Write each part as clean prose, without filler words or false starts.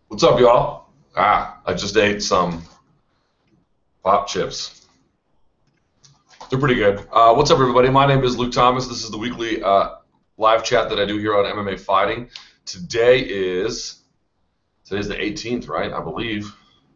What's up, y'all? I just ate some pop chips. They're pretty good. What's up, everybody? My name is Luke Thomas. This is the weekly live chat that I do here on MMA Fighting. Today's the 18th, right? I believe.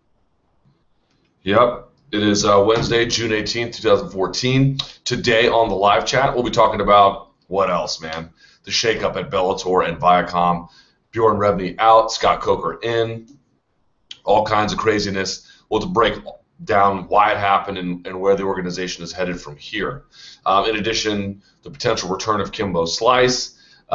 Yep. It is Wednesday, June 18th, 2014. Today on the live chat, we'll be talking about what else, man? The shakeup at Bellator and Viacom. Bjorn Rebney out, Scott Coker in, all kinds of craziness. We'll break down why it happened and where the organization is headed from here. In addition, the potential return of Kimbo Slice.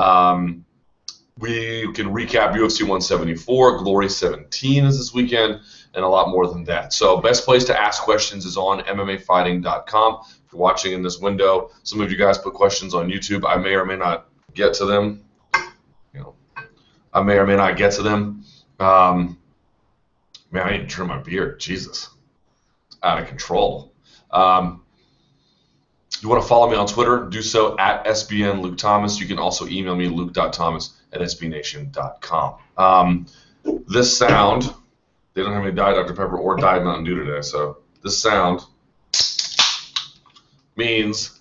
We can recap UFC 174, Glory 17 is this weekend, and a lot more than that. So best place to ask questions is on MMAfighting.com. If you're watching in this window, some of you guys put questions on YouTube. I may or may not get to them. I may or may not get to them. Man, I need to trim my beard. Jesus. It's out of control. You want to follow me on Twitter, do so at SBN Luke Thomas. You can also email me, luke.thomas@sbnation.com. This sound, they don't have any Diet Dr. Pepper or Diet Mountain Dew today, so this sound means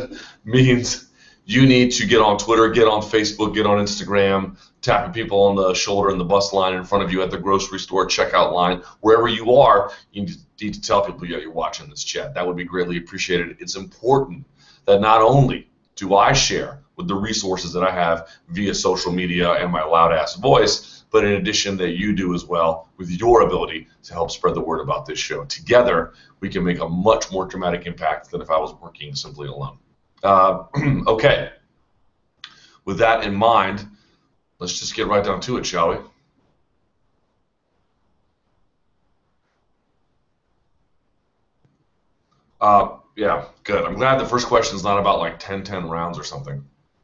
you need to get on Twitter, get on Facebook, get on Instagram, tapping people on the shoulder in the bus line in front of you at the grocery store, checkout line, wherever you are, you need to tell people you're watching this chat. That would be greatly appreciated. It's important that not only do I share with the resources that I have via social media and my loud-ass voice, but in addition that you do as well with your ability to help spread the word about this show. Together, we can make a much more dramatic impact than if I was working simply alone. Okay. With that in mind, let's just get right down to it, shall we? Yeah, good. I'm glad the first question is not about like 10-10 rounds or something.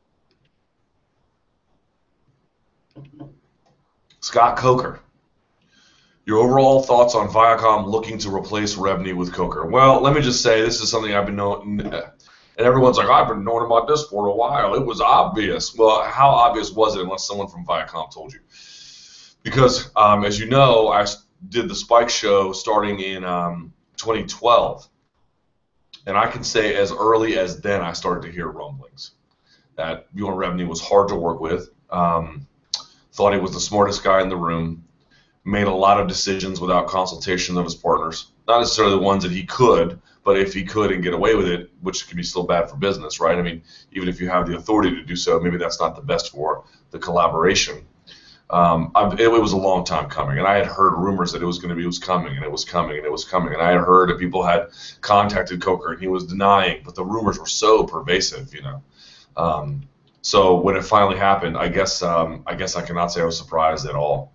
Scott Coker. Your overall thoughts on Viacom looking to replace Rebney with Coker? Well, let me just say this is something I've been knowing, and everyone's like, I've been knowing about this for a while. It was obvious. Well, how obvious was it unless someone from Viacom told you? Because, as you know, I did the Spike show starting in 2012. And I can say as early as then I started to hear rumblings that Bjorn Rebney was hard to work with, thought he was the smartest guy in the room, made a lot of decisions without consultation of his partners. Not necessarily the ones that he could, but if he could and get away with it, which could be still bad for business, right? I mean, even if you have the authority to do so, maybe that's not the best for the collaboration. It was a long time coming, and I had heard rumors that it was coming, and it was coming, and it was coming, and I had heard that people had contacted Coker, and he was denying, but the rumors were so pervasive, you know. So when it finally happened, I guess I cannot say I was surprised at all.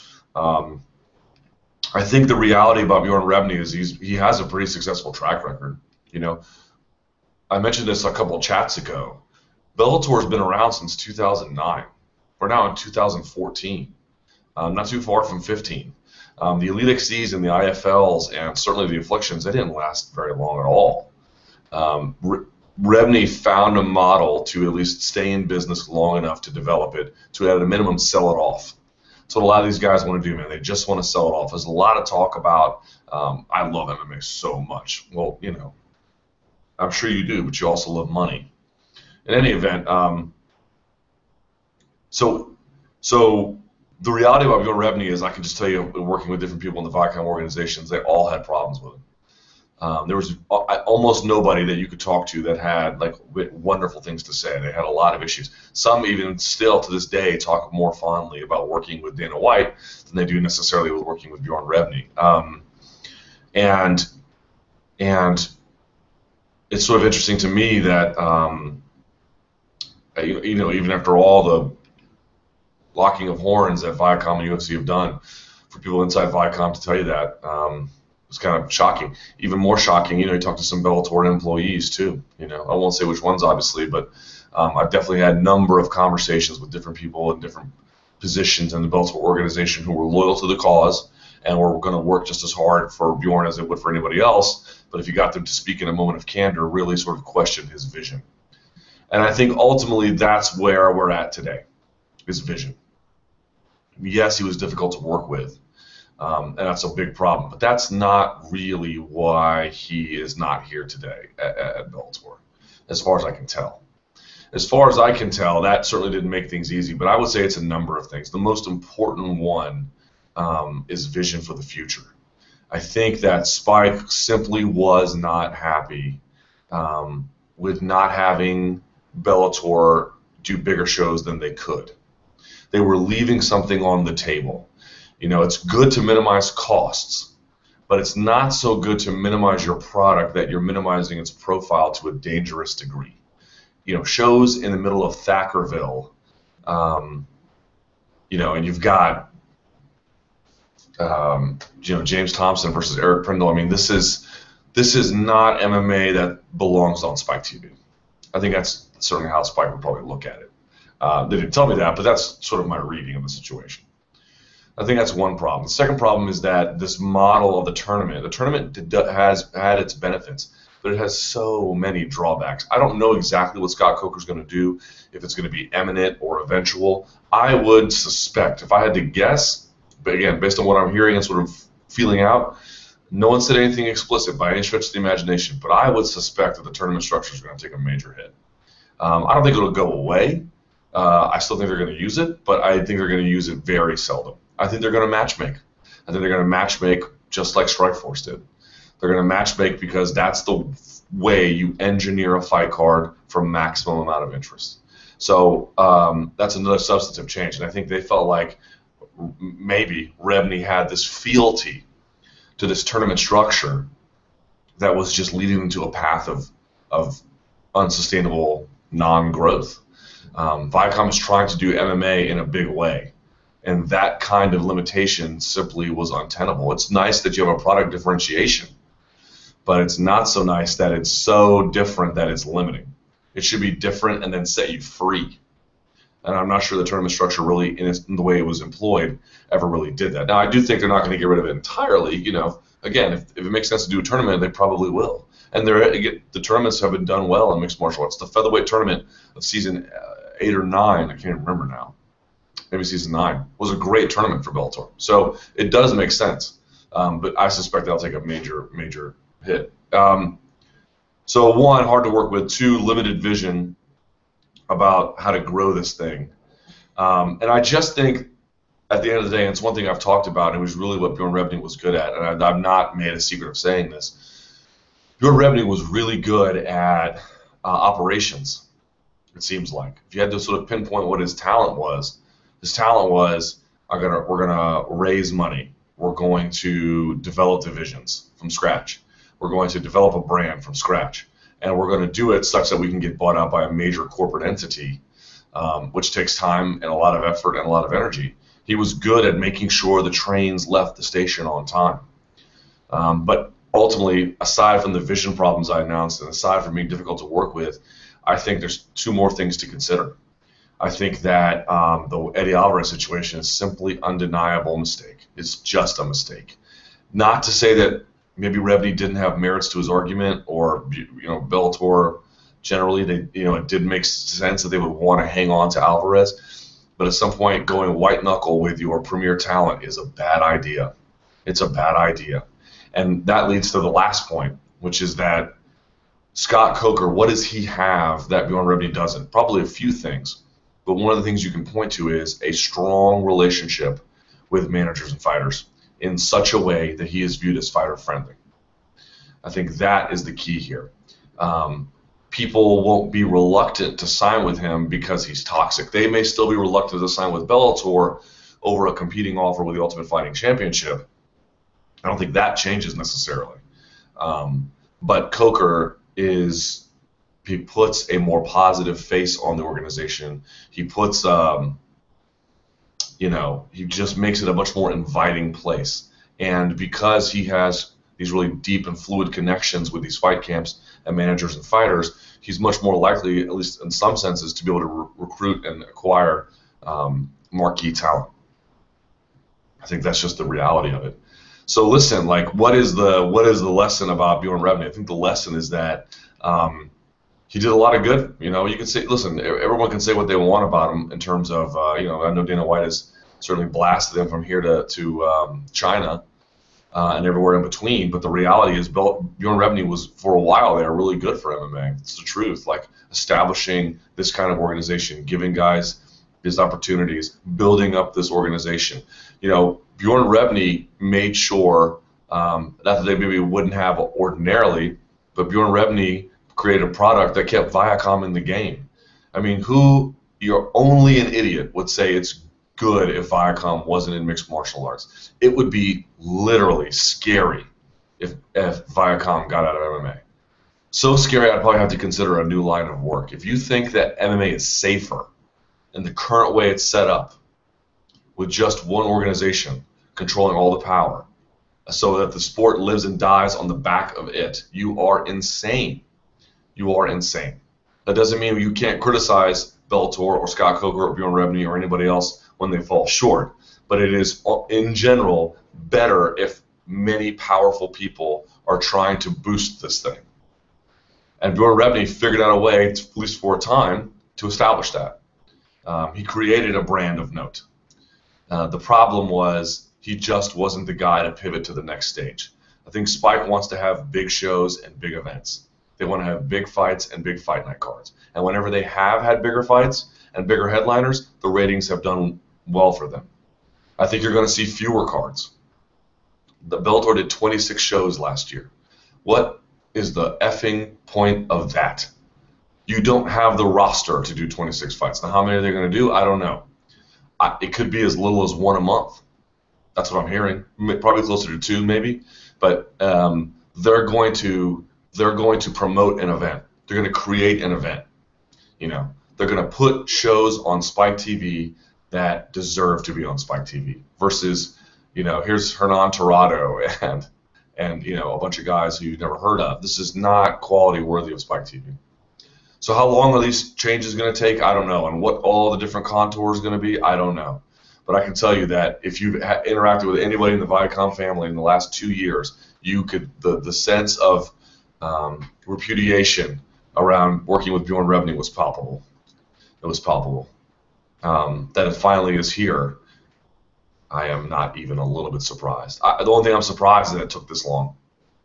I think the reality about Bjorn Rebney is he has a pretty successful track record. You know, I mentioned this a couple of chats ago. Bellator has been around since 2009. We're now in 2014, not too far from 15. The Elite XCs and the IFLs and certainly the Afflictions, they didn't last very long at all. Rebney found a model to at least stay in business long enough to develop it, to at a minimum sell it off. That's what a lot of these guys want to do, man. They just want to sell it off. There's a lot of talk about, I love MMA so much. Well, you know, I'm sure you do, but you also love money. In any event, so the reality about Bjorn Rebney is I can just tell you, working with different people in the Viacom organizations, they all had problems with him. There was almost nobody that you could talk to that had like wonderful things to say. They had a lot of issues. Some even still to this day talk more fondly about working with Dana White than they do necessarily with working with Bjorn Rebney. And it's sort of interesting to me that you know, even after all the locking of horns that Viacom and UFC have done, for people inside Viacom to tell you that. It's kind of shocking. Even more shocking, you know, you talk to some Bellator employees too. You know, I won't say which ones, obviously, but I've definitely had a number of conversations with different people in different positions in the Bellator organization who were loyal to the cause and were going to work just as hard for Bjorn as they would for anybody else. But if you got them to speak in a moment of candor, really sort of question his vision. And I think ultimately that's where we're at today, is vision. Yes, he was difficult to work with, and that's a big problem. But that's not really why he is not here today at Bellator, as far as I can tell. As far as I can tell, that certainly didn't make things easy, but I would say it's a number of things. The most important one is vision for the future. I think that Spike simply was not happy with not having Bellator do bigger shows than they could. They were leaving something on the table. You know, it's good to minimize costs, but it's not so good to minimize your product that you're minimizing its profile to a dangerous degree. You know, shows in the middle of Thackerville, you know, and you've got, you know, James Thompson versus Eric Prindle. I mean, this is not MMA that belongs on Spike TV. I think that's certainly how Spike would probably look at it. They didn't tell me that, but that's sort of my reading of the situation. I think that's one problem. The second problem is that this model of the tournament has had its benefits, but it has so many drawbacks. I don't know exactly what Scott Coker's going to do, if it's going to be imminent or eventual. I would suspect, if I had to guess, but again, based on what I'm hearing and sort of feeling out, no one said anything explicit by any stretch of the imagination, but I would suspect that the tournament structure is going to take a major hit. I don't think it'll go away. I still think they're going to use it, but I think they're going to use it very seldom. I think they're going to matchmake. I think they're going to matchmake just like Strikeforce did. They're going to matchmake because that's the way you engineer a fight card for maximum amount of interest. So that's another substantive change, and I think they felt like maybe Rebney had this fealty to this tournament structure that was just leading them to a path of unsustainable non-growth. Viacom is trying to do MMA in a big way, and that kind of limitation simply was untenable. It's nice that you have a product differentiation, but it's not so nice that it's so different that it's limiting. It should be different and then set you free. And I'm not sure the tournament structure really, in the way it was employed, ever really did that. Now, I do think they're not going to get rid of it entirely. You know, again, if it makes sense to do a tournament, they probably will. And the tournaments have been done well in mixed martial arts. The featherweight tournament of season 8 or 9, I can't remember now, maybe season 9, was a great tournament for Bellator. So it does make sense. But I suspect that'll take a major hit. So one, hard to work with. Two, limited vision about how to grow this thing. And I just think, at the end of the day, and it's one thing I've talked about, and it was really what Bjorn Rebney was good at, and I've not made a secret of saying this. Bjorn Rebney was really good at operations, it seems like. If you had to sort of pinpoint what his talent was we're gonna raise money. We're going to develop divisions from scratch. We're going to develop a brand from scratch. And we're going to do it such that we can get bought out by a major corporate entity, which takes time and a lot of effort and a lot of energy. He was good at making sure the trains left the station on time. But ultimately, aside from the vision problems I announced and aside from being difficult to work with, I think there's two more things to consider. I think that the Eddie Alvarez situation is simply undeniable mistake. It's just a mistake. Not to say that maybe Rebney didn't have merits to his argument, or Bellator generally, it did make sense that they would want to hang on to Alvarez. But at some point, going white knuckle with your premier talent is a bad idea. It's a bad idea, and that leads to the last point, which is that Scott Coker, what does he have that Bjorn Rebney doesn't? Probably a few things, but one of the things you can point to is a strong relationship with managers and fighters, in such a way that he is viewed as fighter-friendly. I think that is the key here. People won't be reluctant to sign with him because he's toxic. They may still be reluctant to sign with Bellator over a competing offer with the Ultimate Fighting Championship. I don't think that changes necessarily. But Coker he puts a more positive face on the organization. He puts he just makes it a much more inviting place. And because he has these really deep and fluid connections with these fight camps and managers and fighters, he's much more likely, at least in some senses, to be able to recruit and acquire marquee talent. I think that's just the reality of it. So listen, what is the lesson about Bjorn Rebney? I think the lesson is that he did a lot of good. You can say, listen, everyone can say what they want about him in terms of, I know Dana White has certainly blasted him from here to China and everywhere in between. But the reality is, Bjorn Rebney was for a while there really good for MMA. It's the truth. Like establishing this kind of organization, giving guys these opportunities, building up this organization. You know, Bjorn Rebney made sure, not that they maybe wouldn't have ordinarily, but Bjorn Rebney created a product that kept Viacom in the game. I mean, you're only an idiot would say it's good if Viacom wasn't in mixed martial arts. It would be literally scary if Viacom got out of MMA. So scary, I'd probably have to consider a new line of work. If you think that MMA is safer in the current way it's set up, with just one organization controlling all the power, so that the sport lives and dies on the back of it, you are insane. You are insane. That doesn't mean you can't criticize Bellator or Scott Coker or Bjorn Rebney or anybody else when they fall short, but it is, in general, better if many powerful people are trying to boost this thing. And Bjorn Rebney figured out a way, at least for a time, to establish that. He created a brand of note. The problem was he just wasn't the guy to pivot to the next stage. I think Spike wants to have big shows and big events. They want to have big fights and big fight night cards. And whenever they have had bigger fights and bigger headliners, the ratings have done well for them. I think you're going to see fewer cards. The Bellator did 26 shows last year. What is the effing point of that? You don't have the roster to do 26 fights. Now, how many are they going to do? I don't know. It could be as little as one a month. That's what I'm hearing. Probably closer to two, maybe. But they're going to promote an event. They're going to create an event. You know, they're going to put shows on Spike TV that deserve to be on Spike TV versus, you know, here's Hernan Torrado and you know, a bunch of guys who you've never heard of. This is not quality worthy of Spike TV. So how long are these changes going to take? I don't know. And what all the different contours going to be? I don't know. But I can tell you that if you've interacted with anybody in the Viacom family in the last 2 years, you could the sense of repudiation around working with Bjorn Rebney was palpable. It was palpable. That it finally is here, I am not even a little bit surprised. The only thing I'm surprised is that it took this long.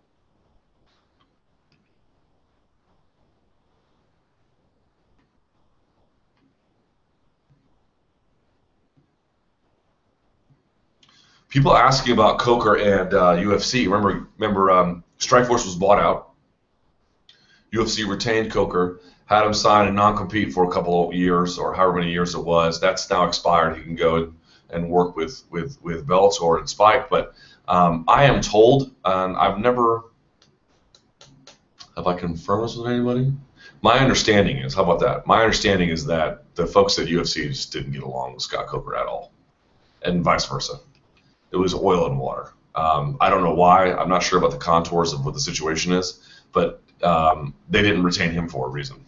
People asking about Coker and UFC. Remember, Strikeforce was bought out. UFC retained Coker, had him sign a non-compete for a couple of years, or however many years it was. That's now expired. He can go and work with Bellator and Spike. But I am told, and I've never, have I confirmed this with anybody? My understanding is, how about that? My understanding is that the folks at UFC just didn't get along with Scott Coker at all, and vice versa. It was oil and water. I don't know why. I'm not sure about the contours of what the situation is, but they didn't retain him for a reason.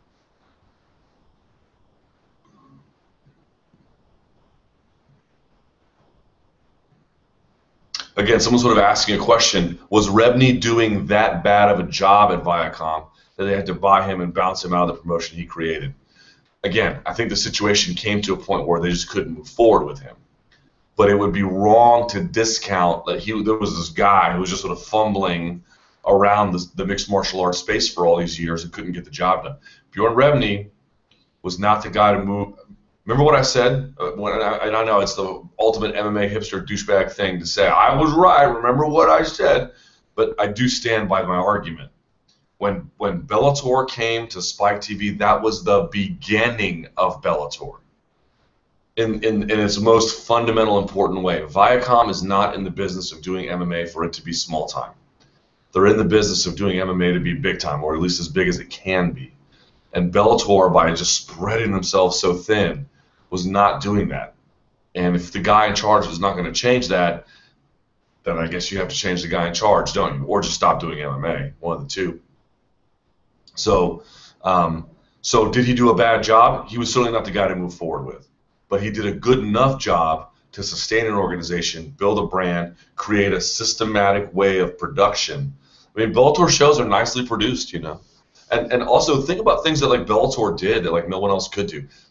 Again, someone's sort of asking a question. Was Rebney doing that bad of a job at Viacom that they had to buy him and bounce him out of the promotion he created? Again, I think the situation came to a point where they just couldn't move forward with him. But it would be wrong to discount that there was this guy who was just sort of fumbling around the mixed martial arts space for all these years and couldn't get the job done. Bjorn Rebney was not the guy to move. Remember what I said? And I know it's the ultimate MMA hipster douchebag thing to say. I was right. Remember what I said. But I do stand by my argument. When Bellator came to Spike TV, that was the beginning of Bellator. In its most fundamental, important way. Viacom is not in the business of doing MMA for it to be small time. They're in the business of doing MMA to be big time, or at least as big as it can be. And Bellator, by just spreading themselves so thin, was not doing that. And if the guy in charge is not going to change that, then I guess you have to change the guy in charge, don't you? Or just stop doing MMA, one of the two. So did he do a bad job? He was certainly not the guy to move forward with. But he did a good enough job to sustain an organization, build a brand, create a systematic way of production. I mean, Bellator shows are nicely produced, you know. And also think about things that like Bellator did that like no one else could do.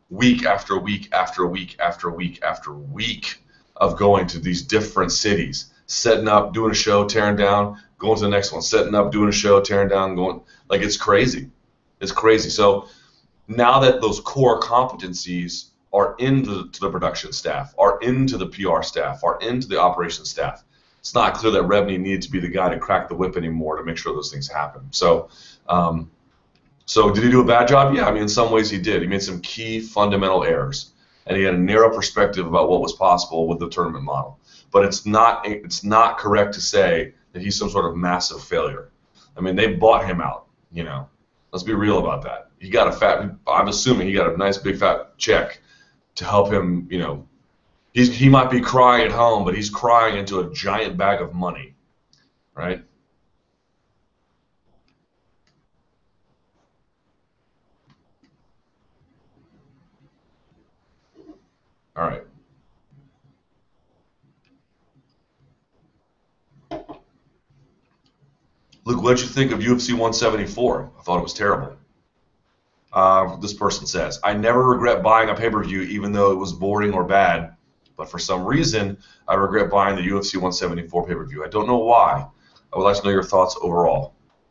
week after week after week after week after week of going to these different cities, setting up, doing a show, tearing down, going to the next one, setting up, doing a show, tearing down, going, like, it's crazy. It's crazy. So now that those core competencies are into the production staff, are into the PR staff, are into the operations staff, it's not clear that Rebney needed to be the guy to crack the whip anymore to make sure those things happen. So, so did he do a bad job? Yeah, I mean, in some ways he did. He made some key fundamental errors, and he had a narrow perspective about what was possible with the tournament model. But it's not correct to say that he's some sort of massive failure. I mean, they bought him out. You know, let's be real about that. He got a fat. I'm assuming he got a nice big fat check to help him. You know, he might be crying at home, but he's crying into a giant bag of money, right? All right. Luke, what did you think of UFC 174? I thought it was terrible. This person says, I never regret buying a pay-per-view even though it was boring or bad, but for some reason, I regret buying the UFC 174 pay-per-view. I don't know why. I would like to know your thoughts overall.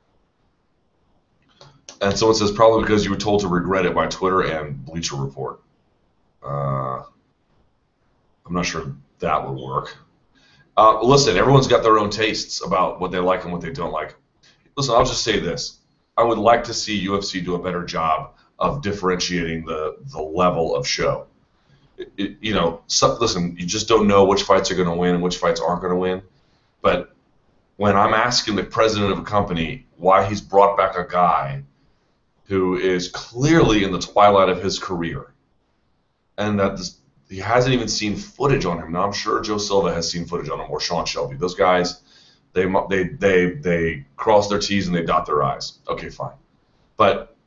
And someone says, probably because you were told to regret it by Twitter and Bleacher Report. I'm not sure that would work. Listen, everyone's got their own tastes about what they like and what they don't like. Listen, I'll just say this. I would like to see UFC do a better job of differentiating the level of show. Listen, you just don't know which fights are going to win and which fights aren't going to win. But when I'm asking the president of a company why he's brought back a guy who is clearly in the twilight of his career, and that he hasn't even seen footage on him. Now, I'm sure Joe Silva has seen footage on him, or Sean Shelby. Those guys, they cross their T's and they dot their I's. Okay, fine. But,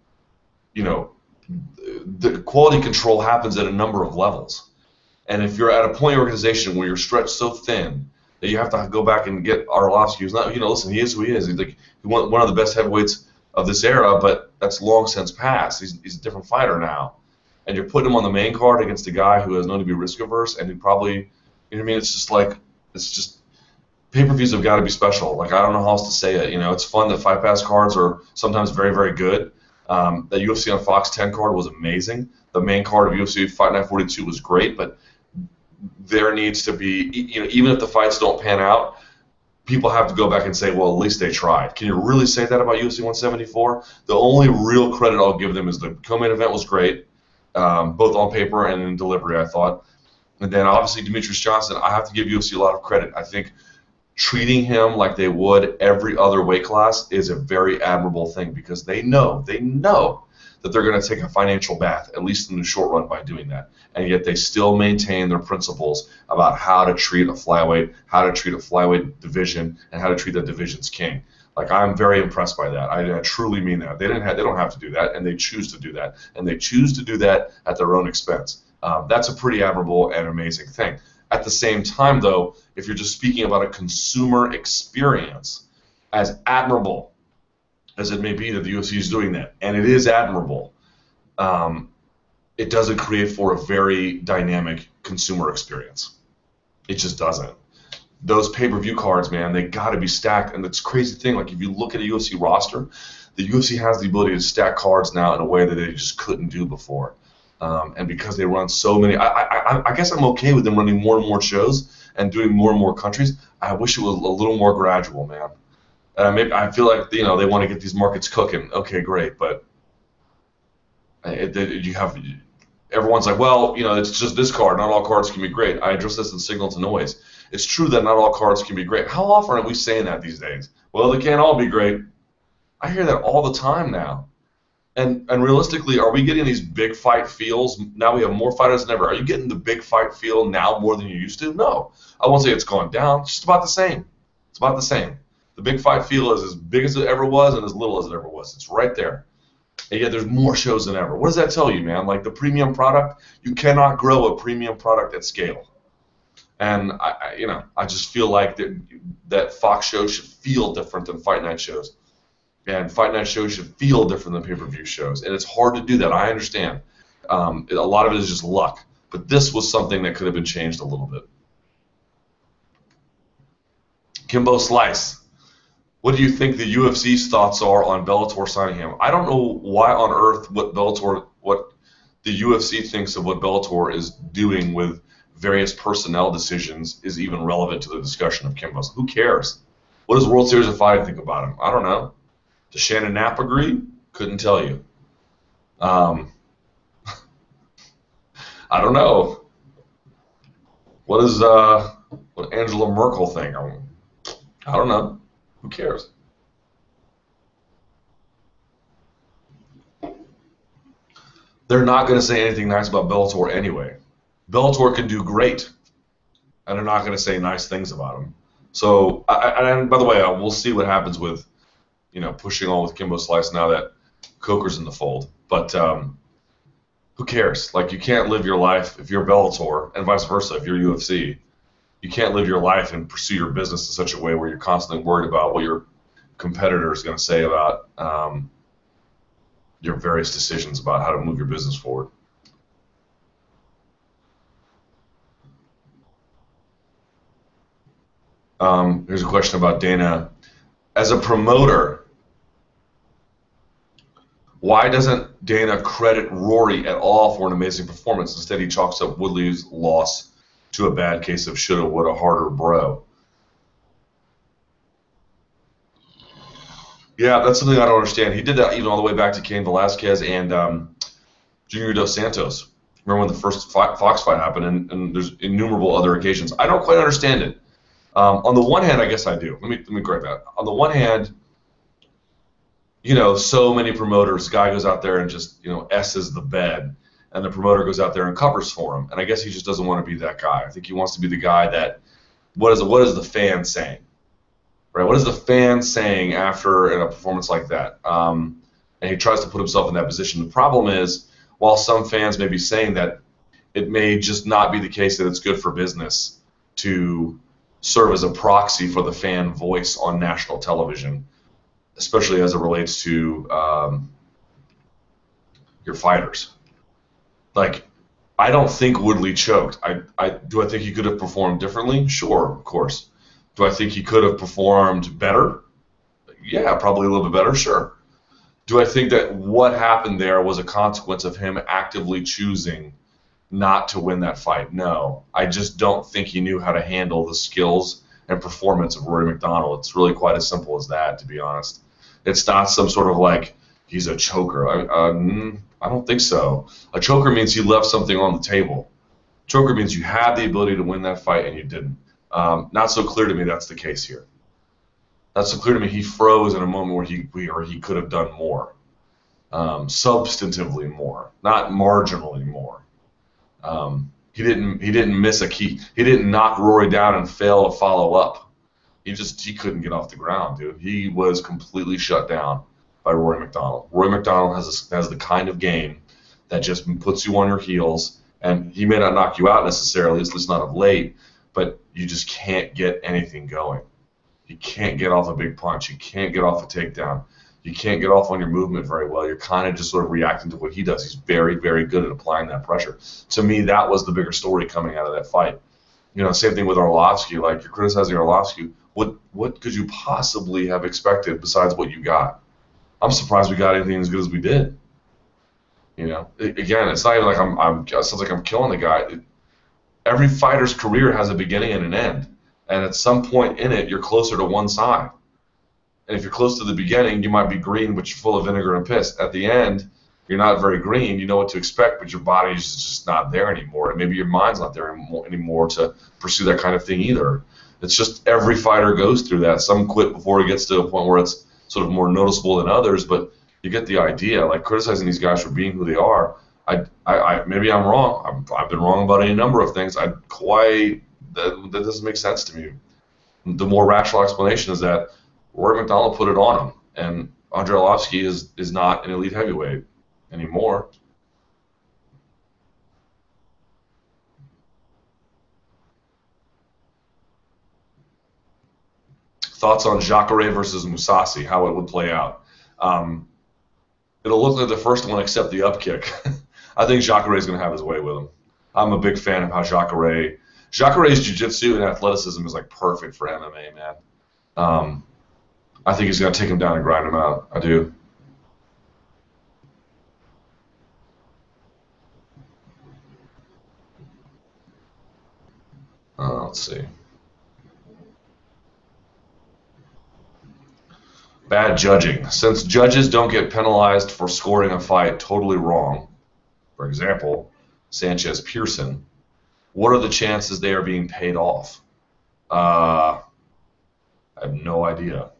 the quality control happens at a number of levels. And if you're at a point in your organization where you're stretched so thin that you have to go back and get Arlovsky, who's not, listen, he is who he is. He's like one of the best heavyweights of this era, but that's long since passed. He's a different fighter now. And you're putting him on the main card against a guy who is known to be risk averse, and who probably, it's just pay-per-views have got to be special. Like, I don't know how else to say it. It's fun that Fight Pass cards are sometimes very, very good. That UFC on Fox 10 card was amazing. The main card of UFC Fight Night 42 was great, but there needs to be, even if the fights don't pan out, people have to go back and say, well, at least they tried. Can you really say that about UFC 174? The only real credit I'll give them is the co-main event was great. Both on paper and in delivery, I thought. And then obviously Demetrius Johnson, I have to give UFC a lot of credit. I think treating him like they would every other weight class is a very admirable thing, because they know that they're going to take a financial bath, at least in the short run, by doing that. And yet they still maintain their principles about how to treat a flyweight, how to treat a flyweight division, and how to treat the division's king. Like, I'm very impressed by that. I truly mean that. They don't have to do that, and they choose to do that, and they choose to do that at their own expense. That's a pretty admirable and amazing thing. At the same time, though, if you're just speaking about a consumer experience, as admirable as it may be that the UFC is doing that, and it is admirable, it doesn't create for a very dynamic consumer experience. It just doesn't. Those pay-per-view cards, man, they got to be stacked. And it's a crazy thing. Like, if you look at a UFC roster, the UFC has the ability to stack cards now in a way that they just couldn't do before. And because they run so many, I guess I'm okay with them running more and more shows and doing more and more countries. I wish it was a little more gradual, man. Maybe I feel like they want to get these markets cooking. Okay, great, but everyone's like, well, it's just this card. Not all cards can be great. I address this in Signal to Noise. It's true that not all cards can be great. How often are we saying that these days? Well, they can't all be great. I hear that all the time now. And realistically, are we getting these big fight feels? Now we have more fighters than ever. Are you getting the big fight feel now more than you used to? No. I won't say it's gone down. It's just about the same. It's about the same. The big fight feel is as big as it ever was and as little as it ever was. It's right there. And yet there's more shows than ever. What does that tell you, man? Like, the premium product, you cannot grow a premium product at scale. And I just feel like that Fox shows should feel different than Fight Night shows, and Fight Night shows should feel different than pay-per-view shows. And it's hard to do that. I understand. A lot of it is just luck. But this was something that could have been changed a little bit. Kimbo Slice, what do you think the UFC's thoughts are on Bellator signing him? I don't know why on earth what the UFC thinks of what Bellator is doing with various personnel decisions is even relevant to the discussion of Kimbo. Who cares? What does World Series of Fighting think about him? I don't know. Does Shannon Knapp agree? Couldn't tell you. I don't know. What does what Angela Merkel think? I don't know. Who cares? They're not going to say anything nice about Bellator anyway. Bellator can do great, and they're not going to say nice things about him. So, and by the way, we'll see what happens with, pushing on with Kimbo Slice now that Coker's in the fold. But who cares? Like, you can't live your life if you're Bellator, and vice versa if you're UFC. You can't live your life and pursue your business in such a way where you're constantly worried about what your competitor is going to say about your various decisions about how to move your business forward. Here's a question about Dana. As a promoter, why doesn't Dana credit Rory at all for an amazing performance? Instead, he chalks up Woodley's loss to a bad case of shoulda, woulda, harder, bro. Yeah, that's something I don't understand. He did that even all the way back to Cain Velasquez and Junior Dos Santos. Remember when the first Fox fight happened, and there's innumerable other occasions. I don't quite understand it. On the one hand, I guess I do. Let me correct that. On the one hand, so many promoters, guy goes out there and just, S's the bed, and the promoter goes out there and covers for him. And I guess he just doesn't want to be that guy. I think he wants to be the guy that, what is the fan saying? Right? What is the fan saying after in a performance like that? And he tries to put himself in that position. The problem is, while some fans may be saying that, it may just not be the case that it's good for business to serve as a proxy for the fan voice on national television, especially as it relates to your fighters. Like, I don't think Woodley choked. Do I think he could have performed differently? Sure, of course. Do I think he could have performed better? Yeah, probably a little bit better, sure. Do I think that what happened there was a consequence of him actively choosing not to win that fight? No. I just don't think he knew how to handle the skills and performance of Rory MacDonald. It's really quite as simple as that, to be honest. It's not some sort of like, he's a choker. I don't think so. A choker means he left something on the table. Choker means you had the ability to win that fight and you didn't. Not so clear to me that's the case here. Not so clear to me he froze in a moment where he could have done more. Substantively more, not marginally more. He didn't miss a key. He didn't knock Rory down and fail to follow up. He couldn't get off the ground, dude. He was completely shut down by Rory MacDonald. Rory MacDonald has the kind of game that just puts you on your heels, and he may not knock you out necessarily, at least not of late, but you just can't get anything going. You can't get off a big punch. You can't get off a takedown. You can't get off on your movement very well. You're kind of just sort of reacting to what he does. He's very, very good at applying that pressure. To me, that was the bigger story coming out of that fight. Same thing with Arlovsky. Like, you're criticizing Arlovsky. What could you possibly have expected besides what you got? I'm surprised we got anything as good as we did. Again, it's not even like it sounds like I'm killing the guy. Every fighter's career has a beginning and an end, and at some point in it, you're closer to one side. And if you're close to the beginning, you might be green, but you're full of vinegar and piss. At the end, you're not very green. You know what to expect, but your body's just not there anymore, and maybe your mind's not there anymore to pursue that kind of thing either. It's just every fighter goes through that. Some quit before it gets to a point where it's sort of more noticeable than others, but you get the idea. Like, criticizing these guys for being who they are, maybe I'm wrong. I've been wrong about any number of things. That doesn't make sense to me. The more rational explanation is that Rory MacDonald put it on him, and Andrei Arlovsky is not an elite heavyweight anymore. Thoughts on Jacare versus Mousasi, how it would play out. It'll look like the first one except the up kick. I think Jacare is going to have his way with him. I'm a big fan of how Jacare's jiu-jitsu and athleticism is like perfect for MMA, man. I think he's going to take him down and grind him out. I do. Let's see. Bad judging. Since judges don't get penalized for scoring a fight totally wrong, for example, Sanchez Pearson, what are the chances they are being paid off? I have no idea.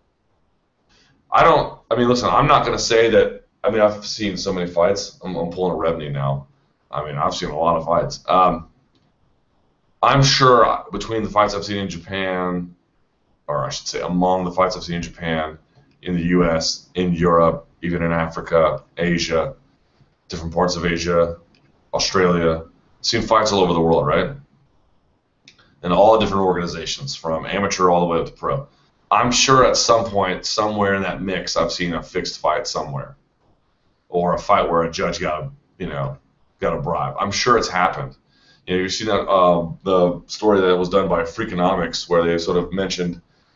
I mean, listen, I'm not going to say that. I mean, I've seen so many fights. I'm pulling a Rebney now. I mean, I've seen a lot of fights. I'm sure between the fights I've seen in Japan, or I should say among the fights I've seen in Japan, in the U.S., in Europe, even in Africa, Asia, different parts of Asia, Australia, seen fights all over the world, right? And all different organizations, from amateur all the way up to pro. I'm sure at some point, somewhere in that mix, I've seen a fixed fight somewhere, or a fight where a judge got a bribe. I'm sure it's happened. You know, you've seen that the story that was done by Freakonomics, where they sort of mentioned,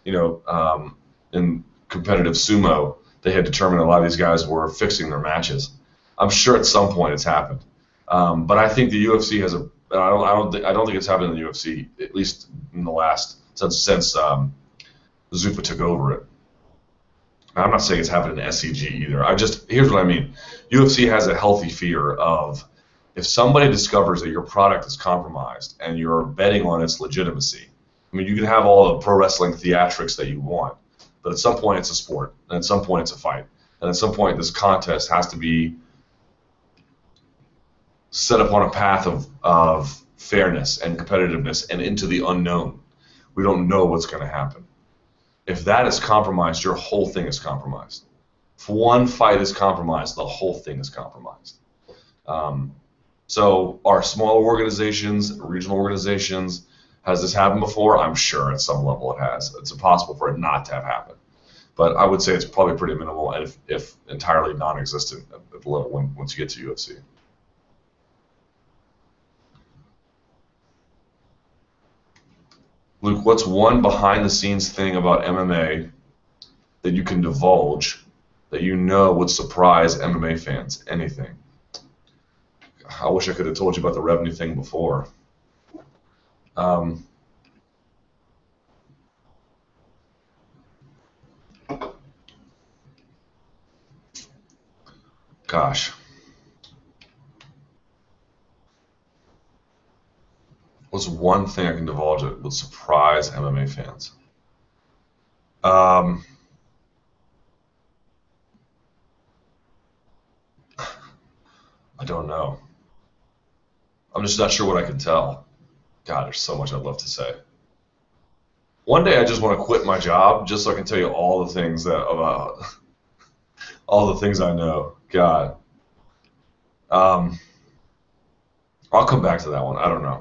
in competitive sumo, they had determined a lot of these guys were fixing their matches. I'm sure at some point it's happened, but I think the UFC has a. I don't think it's happened in the UFC, at least in the last since Zuffa took over it. I'm not saying it's happened in SCG either. Here's what I mean. UFC has a healthy fear of, if somebody discovers that your product is compromised and you're betting on its legitimacy. I mean, you can have all the pro wrestling theatrics that you want, but at some point it's a sport, and at some point it's a fight, and at some point this contest has to be set up on a path of fairness and competitiveness and into the unknown. We don't know what's going to happen. If that is compromised, your whole thing is compromised. If one fight is compromised, the whole thing is compromised. So are smaller organizations, regional organizations, has this happened before? I'm sure at some level it has. It's impossible for it not to have happened. But I would say it's probably pretty minimal, and if entirely non-existent at the level once you get to UFC. Luke, what's one behind-the-scenes thing about MMA that you can divulge that you know would surprise MMA fans? Anything. I wish I could have told you about the revenue thing before. Gosh. What's one thing I can divulge that would surprise MMA fans? I don't know. I'm just not sure what I can tell. God, there's so much I'd love to say. One day I just want to quit my job just so I can tell you all the things all the things I know. God. I'll come back to that one. I don't know.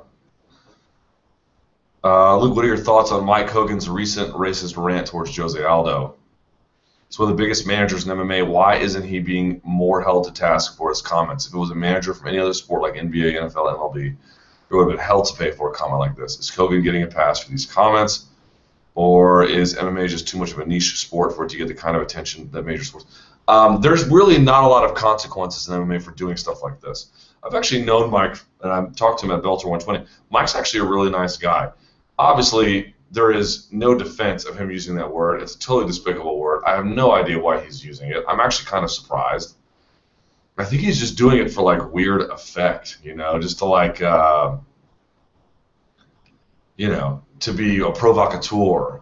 Luke, what are your thoughts on Mike Hogan's recent racist rant towards Jose Aldo? He's one of the biggest managers in MMA. Why isn't he being more held to task for his comments? If it was a manager from any other sport like NBA, NFL, MLB, there would have been hell to pay for a comment like this. Is Hogan getting a pass for these comments, or is MMA just too much of a niche sport for it to get the kind of attention that major sports? There's really not a lot of consequences in MMA for doing stuff like this. I've actually known Mike, and I've talked to him at Bellator 120. Mike's actually a really nice guy. Obviously, there is no defense of him using that word. It's a totally despicable word. I have no idea why he's using it. I'm actually kind of surprised. I think he's just doing it for like weird effect, just to like, to be a provocateur,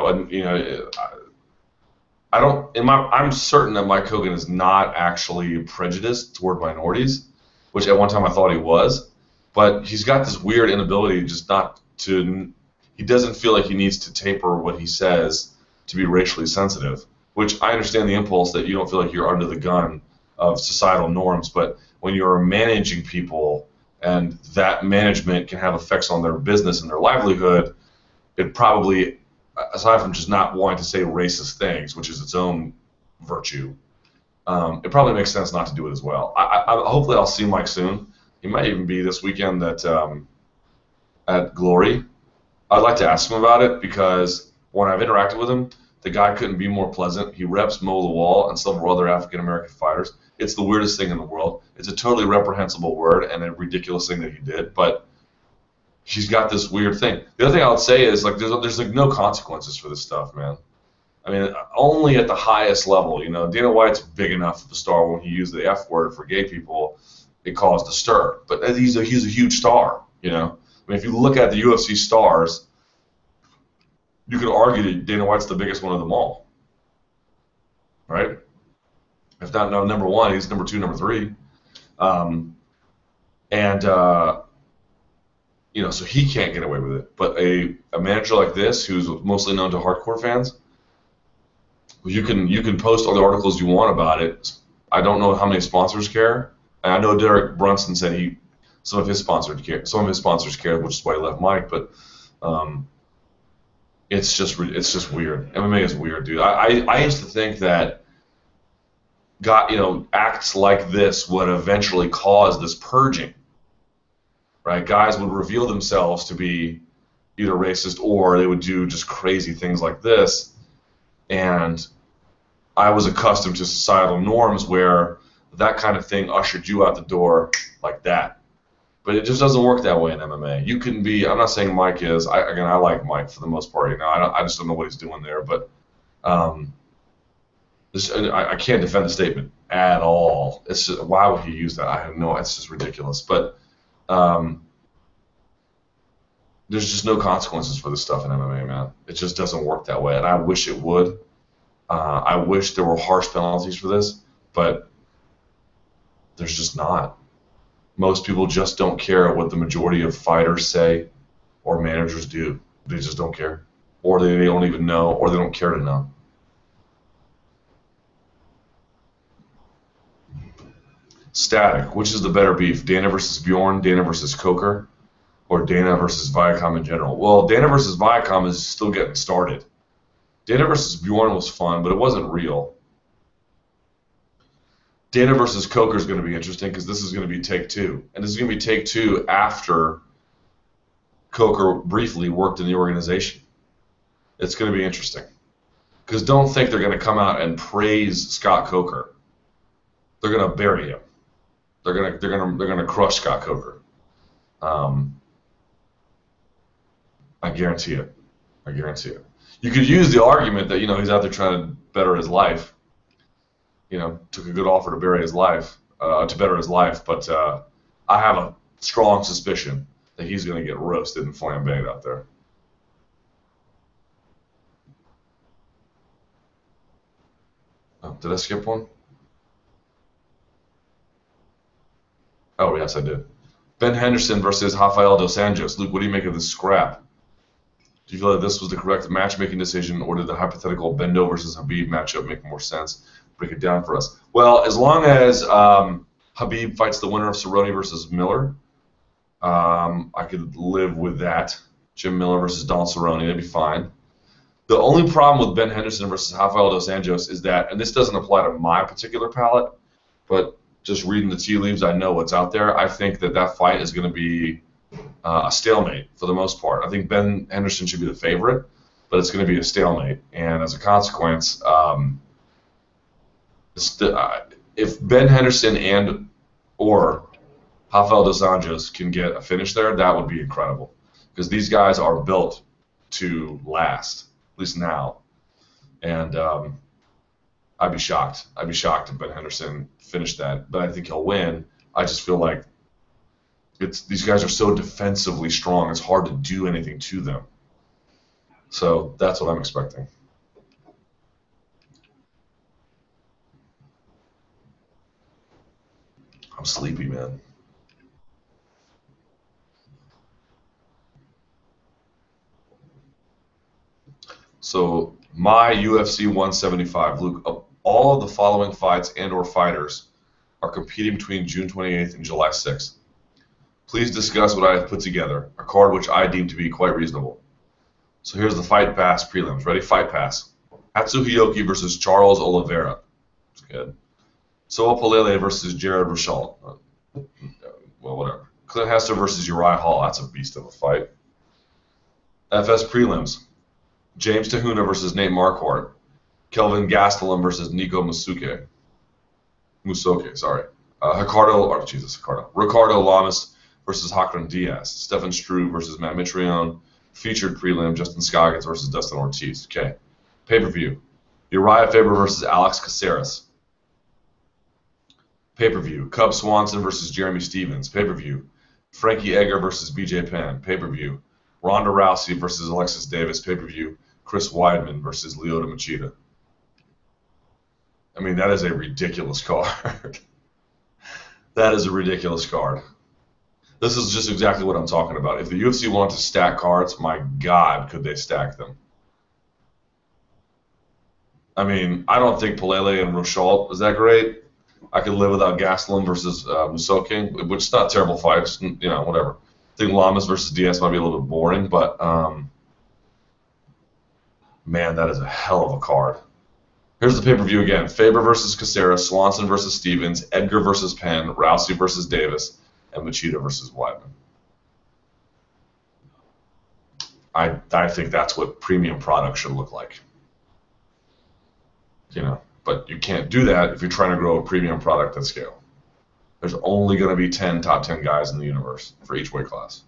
I'm certain that Mike Hogan is not actually prejudiced toward minorities, which at one time I thought he was, but he's got this weird inability he doesn't feel like he needs to taper what he says to be racially sensitive, which I understand the impulse that you don't feel like you're under the gun of societal norms, but when you're managing people and that management can have effects on their business and their livelihood, it probably, aside from just not wanting to say racist things, which is its own virtue, it probably makes sense not to do it as well. Hopefully I'll see Mike soon. He might even be this weekend at Glory. I'd like to ask him about it because when I've interacted with him, the guy couldn't be more pleasant. He reps Mo the Wall and several other African-American fighters. It's the weirdest thing in the world. It's a totally reprehensible word and a ridiculous thing that he did, but he's got this weird thing. The other thing I would say is like there's like no consequences for this stuff, man. I mean, only at the highest level. You know, Dana White's big enough of a star when he used the F word for gay people, it caused a stir. But he's a huge star, you know. I mean, if you look at the UFC stars, you could argue that Dana White's the biggest one of them all, right? If not number one, he's number two, number three. You know, so he can't get away with it. But a manager like this, who's mostly known to hardcore fans, you can post all the articles you want about it. I don't know how many sponsors care. And I know Derek Brunson said some of his sponsors care, which is why he left Mike. But it's just weird. MMA is weird, dude. I used to think that acts like this would eventually cause this purging. Right? Guys would reveal themselves to be either racist or they would do just crazy things like this. And I was accustomed to societal norms where that kind of thing ushered you out the door like that. But it just doesn't work that way in MMA. You can be, I'm not saying Mike is, I like Mike for the most part, you know, I just don't know what he's doing there, but I can't defend the statement at all. It's just, why would he use that? I have no, it's just ridiculous. But there's just no consequences for this stuff in MMA, man. It just doesn't work that way, and I wish it would. I wish there were harsh penalties for this, but there's just not. Most people just don't care what the majority of fighters say or managers do. They just don't care. Or they don't even know, or they don't care to know. Static. Which is the better beef? Dana versus Bjorn, Dana versus Coker, or Dana versus Viacom in general? Well, Dana versus Viacom is still getting started. Dana versus Bjorn was fun, but it wasn't real. Dana versus Coker is going to be interesting because this is going to be take two. And this is going to be take two after Coker briefly worked in the organization. It's going to be interesting. Because don't think they're going to come out and praise Scott Coker. They're going to bury him. They're going to crush Scott Coker. I guarantee it. I guarantee it. You could use the argument that, you know, he's out there trying to better his life. You know, took a good offer to better his life, but I have a strong suspicion that he's going to get roasted and flambéed out there. Oh, did I skip one? Oh, yes, I did. Ben Henderson versus Rafael dos Anjos. Luke, what do you make of this scrap? Do you feel that this was the correct matchmaking decision, or did the hypothetical Bendo versus Khabib matchup make more sense? Break it down for us. Well, as long as Khabib fights the winner of Cerrone versus Miller, I could live with that. Jim Miller versus Don Cerrone, that'd be fine. The only problem with Ben Henderson versus Rafael dos Anjos is that, and this doesn't apply to my particular palate, but just reading the tea leaves, I know what's out there. I think that fight is going to be a stalemate for the most part. I think Ben Henderson should be the favorite, but it's going to be a stalemate. And as a consequence, if Ben Henderson and or Rafael dos Anjos can get a finish there, that would be incredible. Because these guys are built to last, at least now. And I'd be shocked. I'd be shocked if Ben Henderson finished that. But I think he'll win. I just feel like these guys are so defensively strong, it's hard to do anything to them. So that's what I'm expecting. I'm sleepy, man. So my UFC 175, Luke, all of the following fights and or fighters are competing between June 28th and July 6th. Please discuss what I have put together, a card which I deem to be quite reasonable. So here's the Fight Pass prelims. Ready? Fight Pass. Atsuhiyuki versus Charles Oliveira. That's good. Soa Palele versus Jared Rashall. Well, whatever. Clint Hester versus Uriah Hall. That's a beast of a fight. FS prelims. James Tahuna versus Nate Marquardt. Kelvin Gastelum versus Nico Musoke. Ricardo Lamas versus Hakran Diaz. Stefan Struve versus Matt Mitrione. Featured prelim, Justin Scoggins versus Dustin Ortiz. Okay. Pay-per-view. Uriah Faber versus Alex Caceres. Pay-per-view. Cub Swanson versus Jeremy Stevens. Pay-per-view. Frankie Edgar versus BJ Penn. Pay-per-view. Ronda Rousey versus Alexis Davis. Pay-per-view. Chris Weidman versus Lyoto Machida. I mean, that is a ridiculous card. That is a ridiculous card. This is just exactly what I'm talking about. If the UFC wanted to stack cards, my God, could they stack them? I mean, I don't think Palele and Rochelle is that great. I could live without Gastelum versus Musoke, which is not a terrible fight. Just, whatever. I think Lamas versus Diaz might be a little bit boring, but man, that is a hell of a card. Here's the pay-per-view again. Faber versus Caceres, Swanson versus Stevens, Edgar versus Penn, Rousey versus Davis, and Machida versus Weidman. I think that's what premium product should look like. But you can't do that if you're trying to grow a premium product at scale. There's only going to be 10 top 10 guys in the universe for each weight class.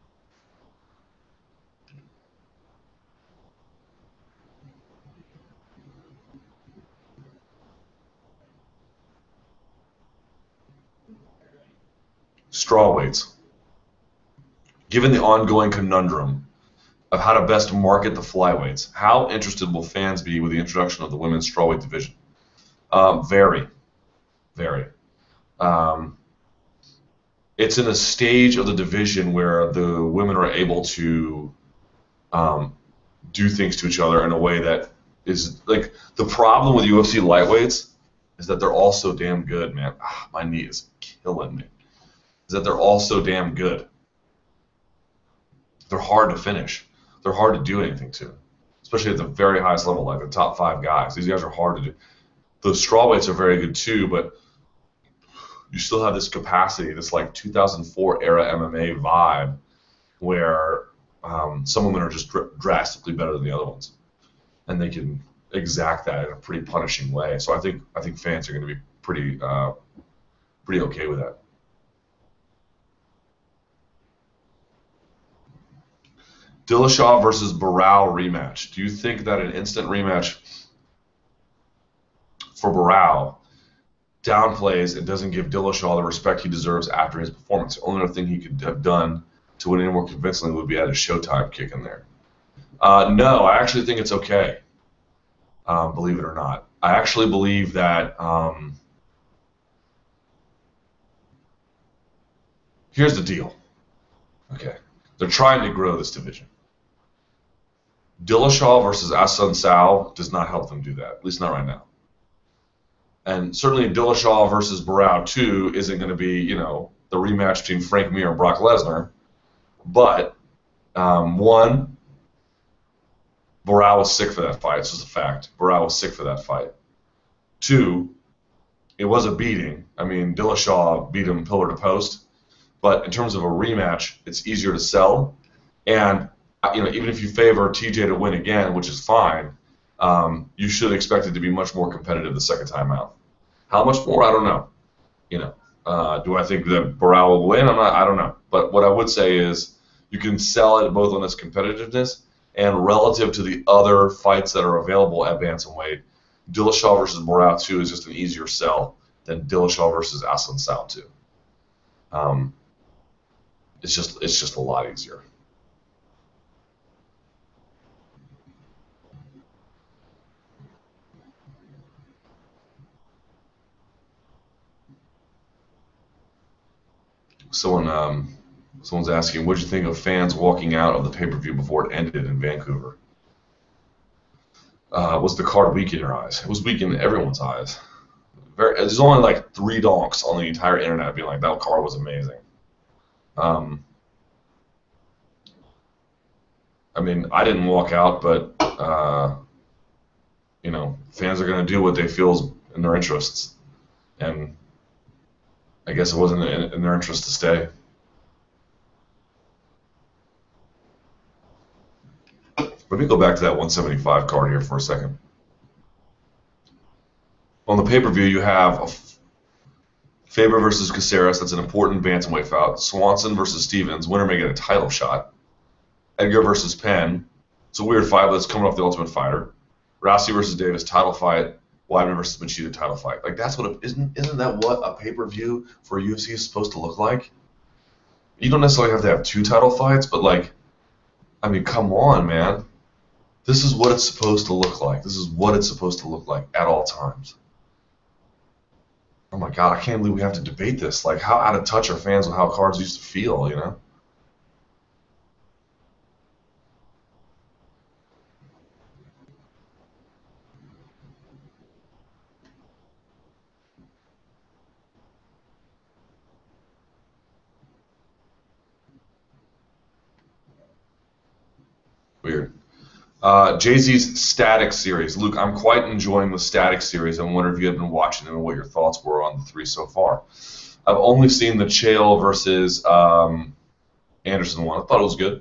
Straw weights. Given the ongoing conundrum of how to best market the flyweights, how interested will fans be with the introduction of the women's strawweight division? Very. It's in a stage of the division where the women are able to do things to each other in a way that is like the problem with UFC lightweights is that they're all so damn good, man. My knee is killing me. Is that they're all so damn good. They're hard to finish. They're hard to do anything to, especially at the very highest level, like the top 5 guys. These guys are hard to do. The strawweights are very good too, but you still have this capacity, this like 2004 era MMA vibe, where some women are just drastically better than the other ones, and they can exact that in a pretty punishing way. So I think fans are going to be pretty okay with that. Dillashaw versus Barao rematch. Do you think that an instant rematch for Barao downplays and doesn't give Dillashaw the respect he deserves after his performance? The only other thing he could have done to win any more convincingly would be add a Showtime kick in there. No, I actually think it's okay, believe it or not. I actually believe that here's the deal. Okay, they're trying to grow this division. Dillashaw versus Assunção does not help them do that, at least not right now. And certainly Dillashaw versus Barao 2 isn't going to be, the rematch between Frank Mir and Brock Lesnar. But, one, Barao was sick for that fight. It's just a fact. Barao was sick for that fight. 2, it was a beating. I mean, Dillashaw beat him pillar to post. But in terms of a rematch, it's easier to sell. And even if you favor TJ to win again, which is fine, you should expect it to be much more competitive the second time out. How much more? I don't know. Do I think that Barao will win? I don't know. But what I would say is you can sell it both on this competitiveness and relative to the other fights that are available at bantamweight. Dillashaw versus Barao 2 is just an easier sell than Dillashaw versus Assunção 2. It's just a lot easier. Someone's asking, what did you think of fans walking out of the pay-per-view before it ended in Vancouver? Was the card weak in your eyes? It was weak in everyone's eyes. There's only like 3 donks on the entire internet being like, that card was amazing. I mean, I didn't walk out, but fans are going to do what they feel is in their interests. and I guess it wasn't in their interest to stay. Let me go back to that 175 card here for a second. On the pay-per-view, you have Faber versus Caceres. That's an important bantamweight fight. Swanson versus Stevens. Winner may get a title shot. Edgar versus Penn. It's a weird fight, but it's coming off the Ultimate Fighter. Rousey versus Davis, title fight. Weidman versus Machida, title fight. Like, that's what isn't that what a pay-per-view for UFC is supposed to look like? You don't necessarily have to have 2 title fights, but like, I mean, come on, man. This is what it's supposed to look like. This is what it's supposed to look like at all times. Oh my God, I can't believe we have to debate this. Like, how out of touch are fans with how cards used to feel, you know? Weird. Jay-Z's Static series. Luke, I'm quite enjoying the Static series. I wonder if you had been watching it and what your thoughts were on the 3 so far. I've only seen the Chael versus Anderson one. I thought it was good.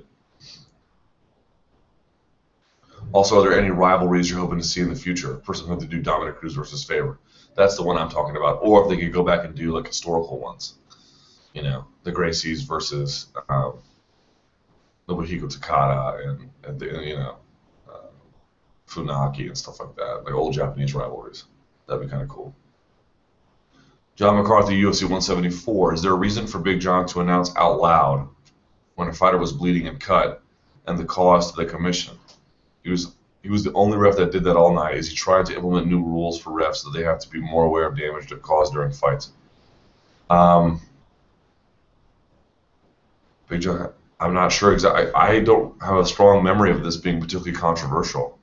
Also, are there any rivalries you're hoping to see in the future? Person to do Dominic Cruz versus Faber. That's the one I'm talking about. Or if they could go back and do like historical ones. You know, the Gracies versus Nobuhiko Takada and you know, Funaki and stuff like that, like old Japanese rivalries. That'd be kind of cool. John McCarthy, UFC 174. Is there a reason for Big John to announce out loud when a fighter was bleeding and cut and the cause to the commission? He was the only ref that did that all night. Is he trying to implement new rules for refs so they have to be more aware of damage caused during fights? Big John, I'm not sure exactly. I don't have a strong memory of this being particularly controversial.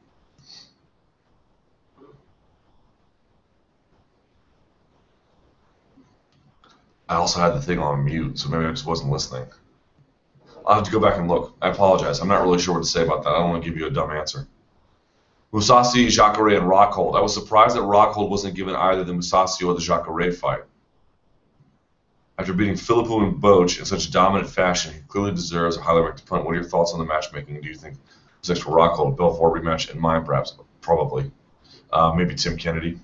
I also had the thing on mute, so maybe I just wasn't listening. I'll have to go back and look. I apologize. I'm not really sure what to say about that. I don't want to give you a dumb answer. Mousasi, Jacare, and Rockhold. I was surprised that Rockhold wasn't given either the Mousasi or the Jacare fight. After beating Philippou and Boach in such dominant fashion, he clearly deserves a highly ranked opponent. What are your thoughts on the matchmaking? Do you think it's next for Rockhold, Belfort rematch, and mine perhaps? Probably. Maybe Tim Kennedy.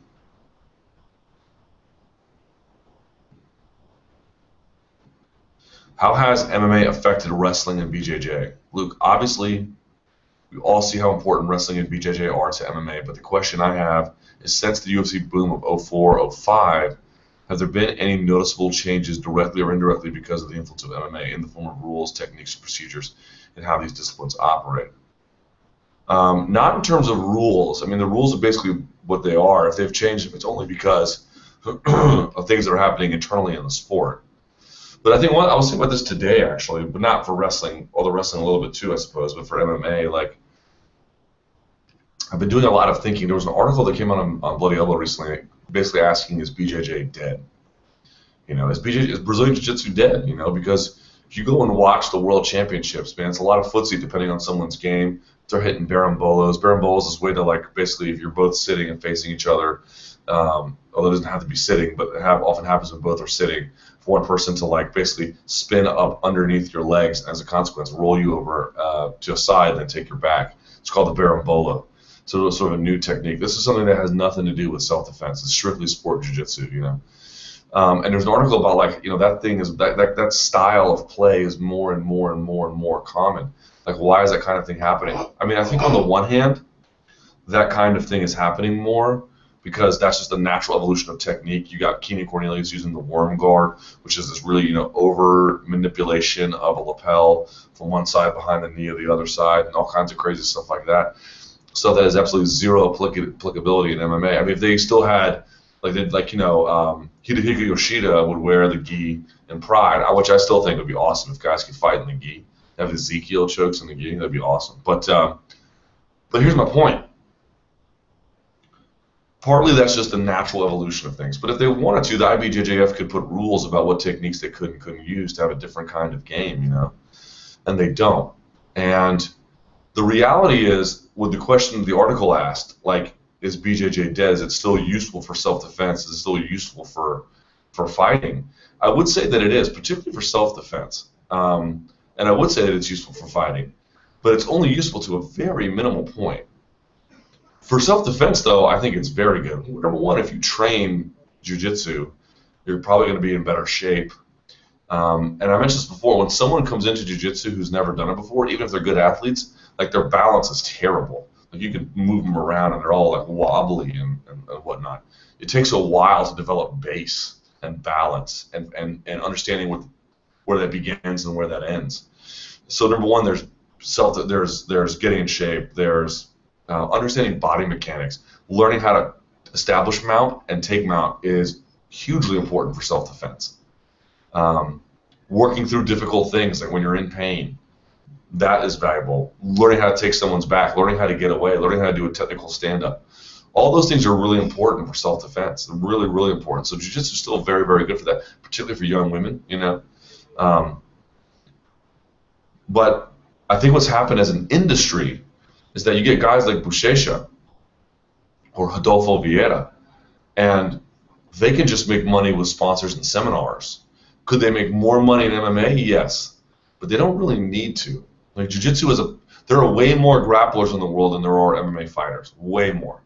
How has MMA affected wrestling and BJJ? Luke, obviously, we all see how important wrestling and BJJ are to MMA, but the question I have is, since the UFC boom of 04, 05, have there been any noticeable changes directly or indirectly because of the influence of MMA in the form of rules, techniques, and procedures, and how these disciplines operate? Not in terms of rules. I mean, the rules are basically what they are. If they've changed, it's only because of things that are happening internally in the sport. But I think I was thinking about this today, actually, but not for wrestling, although wrestling a little bit too, I suppose, but for MMA, like, I've been doing a lot of thinking. There was an article that came out on Bloody Elbow recently, basically asking, is BJJ dead? You know, is Brazilian Jiu-Jitsu dead? You know, because if you go and watch the World Championships, man, it's a lot of footsie depending on someone's game. They're hitting barambolos. Barambolos is a way to, like, basically, if you're both sitting and facing each other, although it doesn't have to be sitting, but it often happens when both are sitting, for one person to, like, basically spin up underneath your legs, and as a consequence, roll you over to a side and then take your back. It's called the barambola. So it's sort of a new technique. This is something that has nothing to do with self-defense. It's strictly sport jiu-jitsu, you know. And there's an article about, like, you know, that thing is that style of play is more and more and more and more common. Like, why is that kind of thing happening? I mean, I think on the one hand, that kind of thing is happening more because that's just the natural evolution of technique. You got Keenan Cornelius using the worm guard, which is this really, you know, over manipulation of a lapel from one side behind the knee of the other side, and all kinds of crazy stuff like that. Stuff that has absolutely zero applicability in MMA. I mean, if they still had, like you know, Hidehiko Yoshida would wear the gi in Pride, which I still think would be awesome if guys could fight in the gi. Have Ezekiel chokes in the gi, that'd be awesome. But here's my point. Partly that's just the natural evolution of things. But if they wanted to, the IBJJF could put rules about what techniques they could and couldn't use to have a different kind of game, you know? And they don't. And the reality is, with the question the article asked, like, is BJJ dead? Is it still useful for self-defense? Is it still useful for fighting? I would say that it is, particularly for self-defense. And I would say that it's useful for fighting, but it's only useful to a very minimal point. For self-defense, though, I think it's very good. Number one, if you train jiu-jitsu, you're probably going to be in better shape. And I mentioned this before, when someone comes into jiu-jitsu who's never done it before, even if they're good athletes, like their balance is terrible. Like you can move them around and they're all like wobbly and whatnot. It takes a while to develop base and balance and understanding where that begins and where that ends. So number one, there's getting in shape. There's understanding body mechanics. Learning how to establish mount and take mount is hugely important for self-defense. Working through difficult things, like when you're in pain, that is valuable. Learning how to take someone's back, learning how to get away, learning how to do a technical stand-up. All those things are really important for self-defense. They're really, really important. So jiu-jitsu is still very, very good for that, particularly for young women, you know. But I think what's happened as an industry is that you get guys like Buchecha or Rodolfo Vieira, and they can just make money with sponsors and seminars. Could they make more money in MMA? Yes, but they don't really need to. Like jiu-jitsu there are way more grapplers in the world than there are MMA fighters. Way more.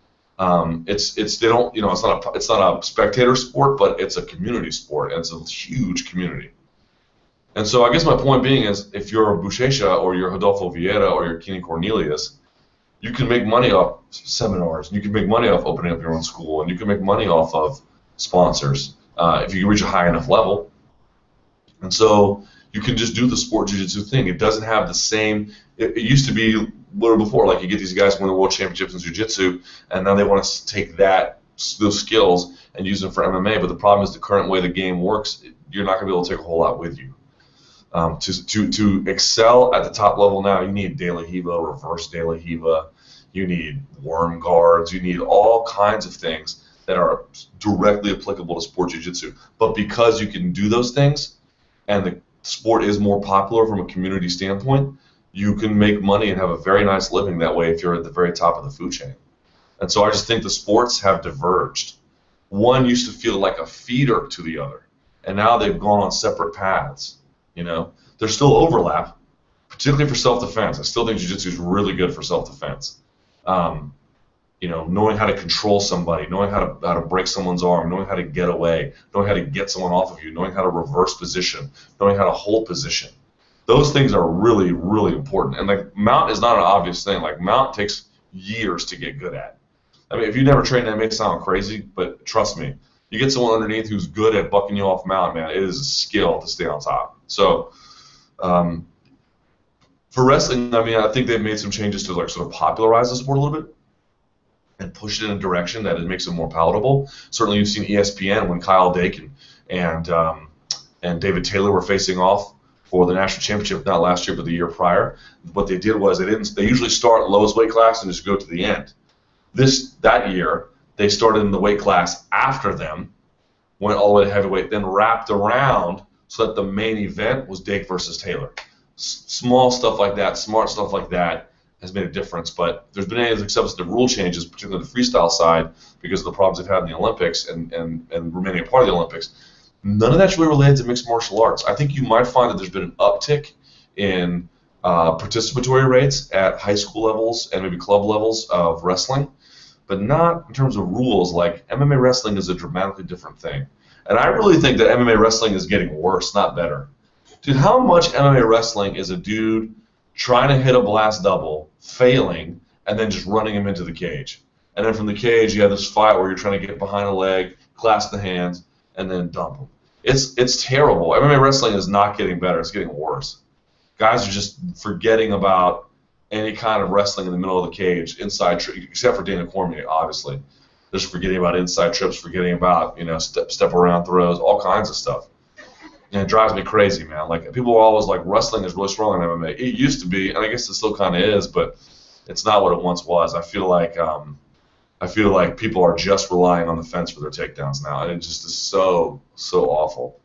It's not a spectator sport, but it's a community sport, and it's a huge community. And so I guess my point being is, if you're a Buchecha or you're Rodolfo Vieira or you're Keenan Cornelius, you can make money off seminars, and you can make money off opening up your own school, and you can make money off of sponsors if you reach a high enough level. And so you can just do the sport jiu-jitsu thing. It doesn't have the same. It used to be where before, like you get these guys win the world championships in jiu-jitsu, and now they want to take those skills and use them for MMA. But the problem is the current way the game works, you're not going to be able to take a whole lot with you. To excel at the top level now, you need De La Riva, reverse De La Riva, you need worm guards, you need all kinds of things that are directly applicable to sport jiu-jitsu. But because you can do those things, and the sport is more popular from a community standpoint, you can make money and have a very nice living that way if you're at the very top of the food chain. And so I just think the sports have diverged. One used to feel like a feeder to the other, and now they've gone on separate paths. You know, there's still overlap, particularly for self-defense. I still think jiu-jitsu is really good for self-defense. You know, knowing how to control somebody, knowing how to break someone's arm, knowing how to get away, knowing how to get someone off of you, knowing how to reverse position, knowing how to hold position. Those things are really, really important. And like mount is not an obvious thing. Like mount takes years to get good at. I mean, if you've never trained, that may sound crazy, but trust me, you get someone underneath who's good at bucking you off mount, man, it is a skill to stay on top. So for wrestling, I mean, I think they've made some changes to like sort of popularize the sport a little bit and push it in a direction that it makes it more palatable. Certainly, you've seen ESPN when Kyle Dake and David Taylor were facing off for the national championship, not last year but the year prior. What they did was they usually start lowest weight class and just go to the end. That year they started in the weight class after them, went all the way to heavyweight, then wrapped around so that the main event was Dake versus Taylor. Small stuff like that, smart stuff like that has made a difference. But there's been any substantive rule changes, particularly the freestyle side, because of the problems they've had in the Olympics and remaining a part of the Olympics. None of that's really related to mixed martial arts. I think you might find that there's been an uptick in participatory rates at high school levels and maybe club levels of wrestling, but not in terms of rules. Like MMA wrestling is a dramatically different thing. And I really think that MMA wrestling is getting worse, not better. Dude, how much MMA wrestling is a dude trying to hit a blast double, failing, and then just running him into the cage? And then from the cage, you have this fight where you're trying to get behind a leg, clasp the hands, and then dump him. It's terrible. MMA wrestling is not getting better. It's getting worse. Guys are just forgetting about any kind of wrestling in the middle of the cage, inside, except for Dana Cormier, obviously. Just forgetting about inside trips, forgetting about, step around throws, all kinds of stuff. And it drives me crazy, man. Like, people are always like, wrestling is really strong in MMA. It used to be, and I guess it still kind of is, but it's not what it once was. I feel like people are just relying on the fence for their takedowns now, and it just is so awful.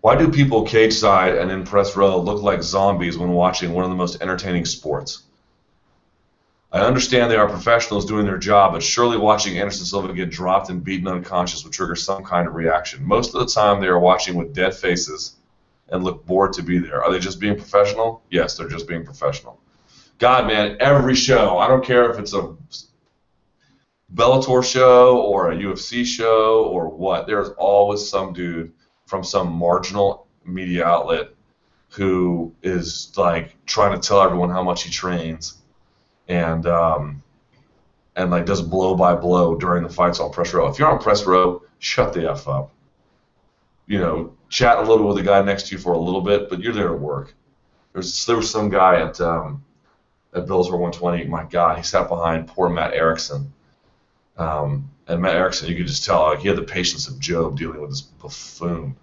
Why do people cage side and in press row look like zombies when watching one of the most entertaining sports? I understand they are professionals doing their job, but surely watching Anderson Silva get dropped and beaten unconscious would trigger some kind of reaction. Most of the time they are watching with dead faces and look bored to be there. Are they just being professional? Yes, they're just being professional. God, man, every show, I don't care if it's a Bellator show or a UFC show or what, there's always some dude from some marginal media outlet who is like trying to tell everyone how much he trains and like does blow by blow during the fights on press row. If you're on press row, shut the F up. You know, chat a little bit with the guy next to you for a little bit, but you're there to work. There was some guy at Bellator 120. My God, he sat behind poor Matt Erickson. And Matt Erickson, you could just tell, like, he had the patience of Job dealing with this buffoon.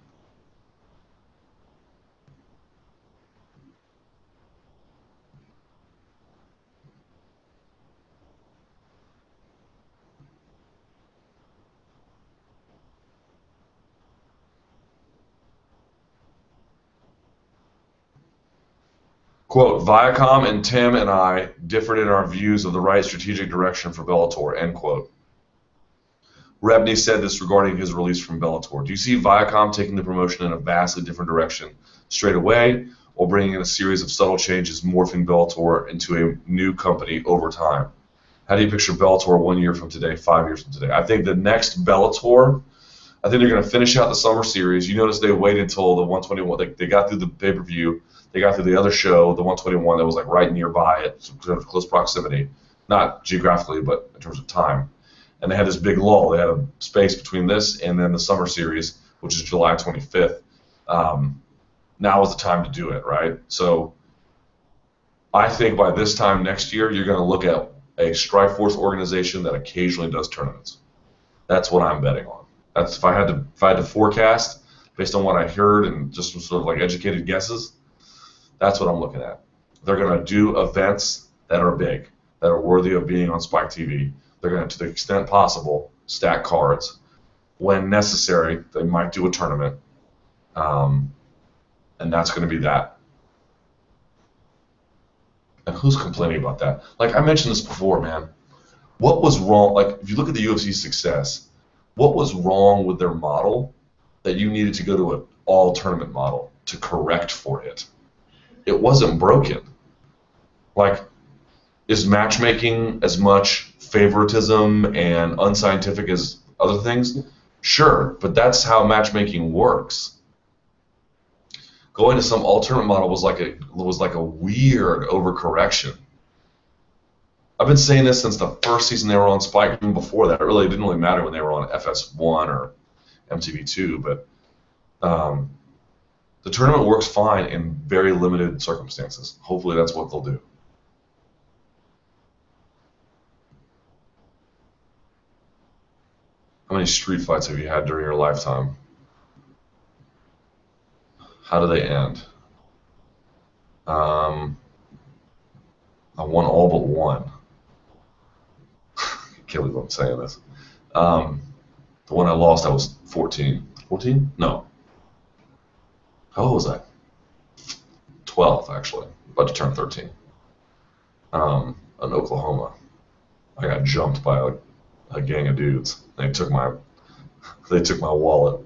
Quote, Viacom and Tim and I differed in our views of the right strategic direction for Bellator, end quote. Rebney said this regarding his release from Bellator. Do you see Viacom taking the promotion in a vastly different direction straight away, or bringing in a series of subtle changes, morphing Bellator into a new company over time? How do you picture Bellator 1 year from today, 5 years from today? I think the next Bellator, I think they're going to finish out the summer series. You notice they waited until the 121. They got through the pay-per-view. They got through the other show, the 121, that was like right nearby it, sort of close proximity. Not geographically, but in terms of time. And they had this big lull. They had a space between this and then the summer series, which is July 25th. Now is the time to do it, right? So I think by this time next year, you're going to look at a Strikeforce organization that occasionally does tournaments. That's what I'm betting on. That's if I had to forecast based on what I heard and just some sort of like educated guesses. That's what I'm looking at. They're going to do events that are big, that are worthy of being on Spike TV. They're going to the extent possible, stack cards. When necessary, they might do a tournament. And that's going to be that. And who's complaining about that? Like, I mentioned this before, man. What was wrong? Like, if you look at the UFC's success, what was wrong with their model that you needed to go to an all-tournament model to correct for it? It wasn't broken. Like, is matchmaking as much favoritism and unscientific as other things? Sure, but that's how matchmaking works. Going to some alternate model was like a weird overcorrection. I've been saying this since the first season they were on Spike. Even before that, it didn't really matter when they were on FS1 or MTV2, but the tournament works fine in very limited circumstances. Hopefully that's what they'll do. How many street fights have you had during your lifetime? How do they end? I won all but one. I can't believe I'm saying this. The one I lost, I was 14. 14? No. How old was I? 12, actually. About to turn 13. In Oklahoma. I got jumped by a gang of dudes. They took my wallet.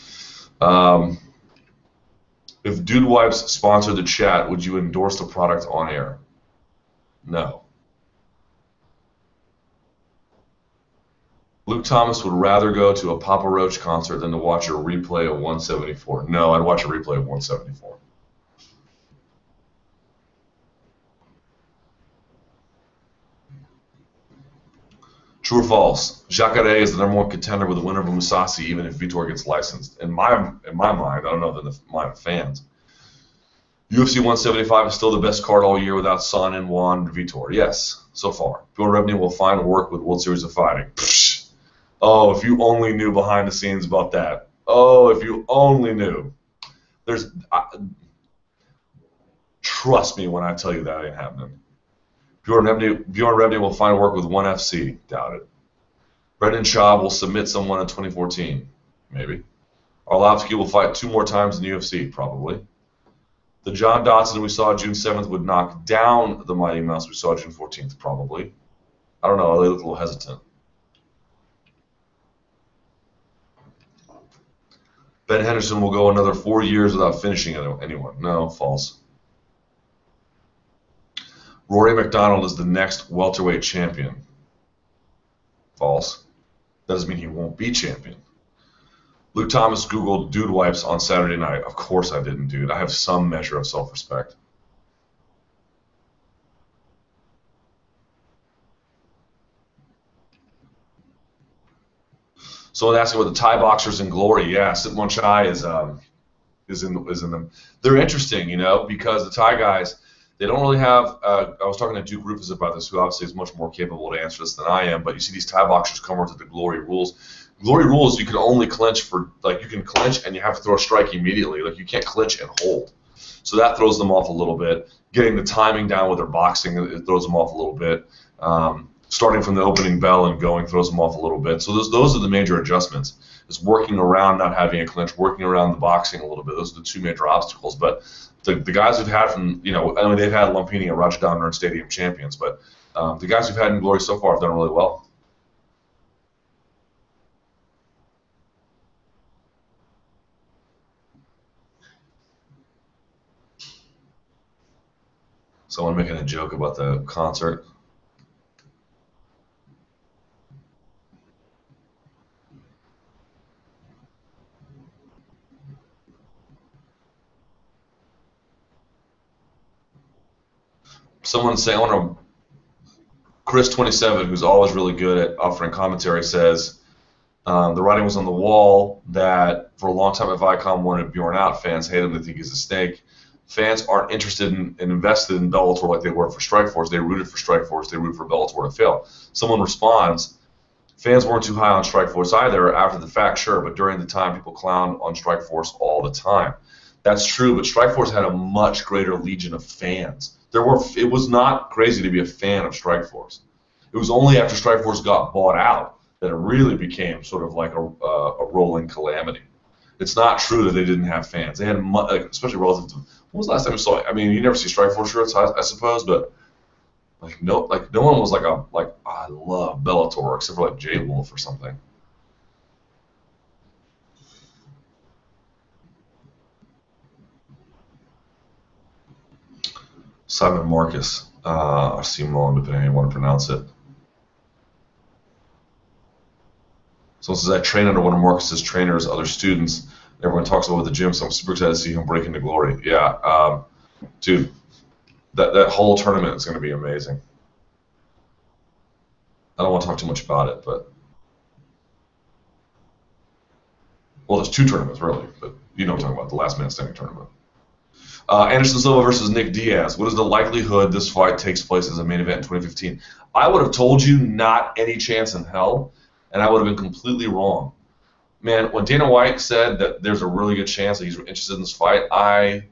If Dude Wipes sponsored the chat, would you endorse the product on air? No. Luke Thomas would rather go to a Papa Roach concert than to watch a replay of 174. No, I'd watch a replay of 174. True or false? Jacare is the #1 contender with the winner of Musasi, even if Vitor gets licensed. In my mind, I don't know the mind of fans. UFC 175 is still the best card all year without Son and Juan Vitor. Yes, so far. Bjorn Rebney will find work with World Series of Fighting. Psh. Oh, if you only knew behind the scenes about that. Oh, if you only knew. Trust me when I tell you that ain't happening. Bjorn Rebney will find work with ONE FC. Doubt it. Brendan Schaub will submit someone in 2014. Maybe. Arlovsky will fight 2 more times in the UFC, probably. The John Dodson we saw June 7th would knock down the Mighty Mouse we saw June 14th, probably. I don't know. They look a little hesitant. Ben Henderson will go another 4 years without finishing anyone. No, false. Rory McDonald is the next welterweight champion. False. That doesn't mean he won't be champion. Luke Thomas Googled dude wipes on Saturday night. Of course I didn't, dude. I have some measure of self-respect. Someone asking about the Thai boxers in Glory. Yeah, Sitwon Chai is in them. They're interesting, you know, because the Thai guys, they don't really have. I was talking to Duke Rufus about this, who obviously is much more capable to answer this than I am. But you see these Thai boxers come over to the Glory rules. Glory rules, you can only clinch for, like, you can clinch and you have to throw a strike immediately. Like, you can't clinch and hold. So that throws them off a little bit. Getting the timing down with their boxing, it throws them off a little bit. Starting from the opening bell and going throws them off a little bit. So those are the major adjustments. Is working around not having a clinch, working around the boxing a little bit. Those are the 2 major obstacles. But the guys we've had from, you know, I mean, they've had Lumpini and Rajadamnern Stadium champions, but the guys we've had in Glory so far have done really well. Someone making a joke about the concert. Someone's saying, I want to, Chris27, who's always really good at offering commentary, says the writing was on the wall that for a long time at Viacom wanted Bjorn out. Fans hate him. They think he's a snake. Fans aren't interested in and invested in Bellator like they were for Strikeforce. They rooted for Strikeforce. They root for Bellator to fail. Someone responds, fans weren't too high on Strikeforce either after the fact, sure, but during the time people clowned on Strikeforce all the time. That's true, but Strikeforce had a much greater legion of fans. It was not crazy to be a fan of Strikeforce. It was only after Strikeforce got bought out that it really became sort of like a rolling calamity. It's not true that they didn't have fans. They had, especially relative to, when was the last time you saw it? I mean, you never see Strikeforce shirts, I suppose, but no one was like I love Bellator except for like Jay Wolf or something. Simon Marcus, or Simon, depending on how you want to pronounce it. Someone says, I train under one of Marcus's trainers, other students. Everyone talks about the gym, so I'm super excited to see him break into glory. Yeah, dude, that whole tournament is going to be amazing. I don't want to talk too much about it, but well, there's 2 tournaments really, but you know what I'm talking about, the last man standing tournament. Anderson Silva versus Nick Diaz. What is the likelihood this fight takes place as a main event in 2015? I would have told you not any chance in hell, and I would have been completely wrong. Man, when Dana White said that there's a really good chance that he's interested in this fight, I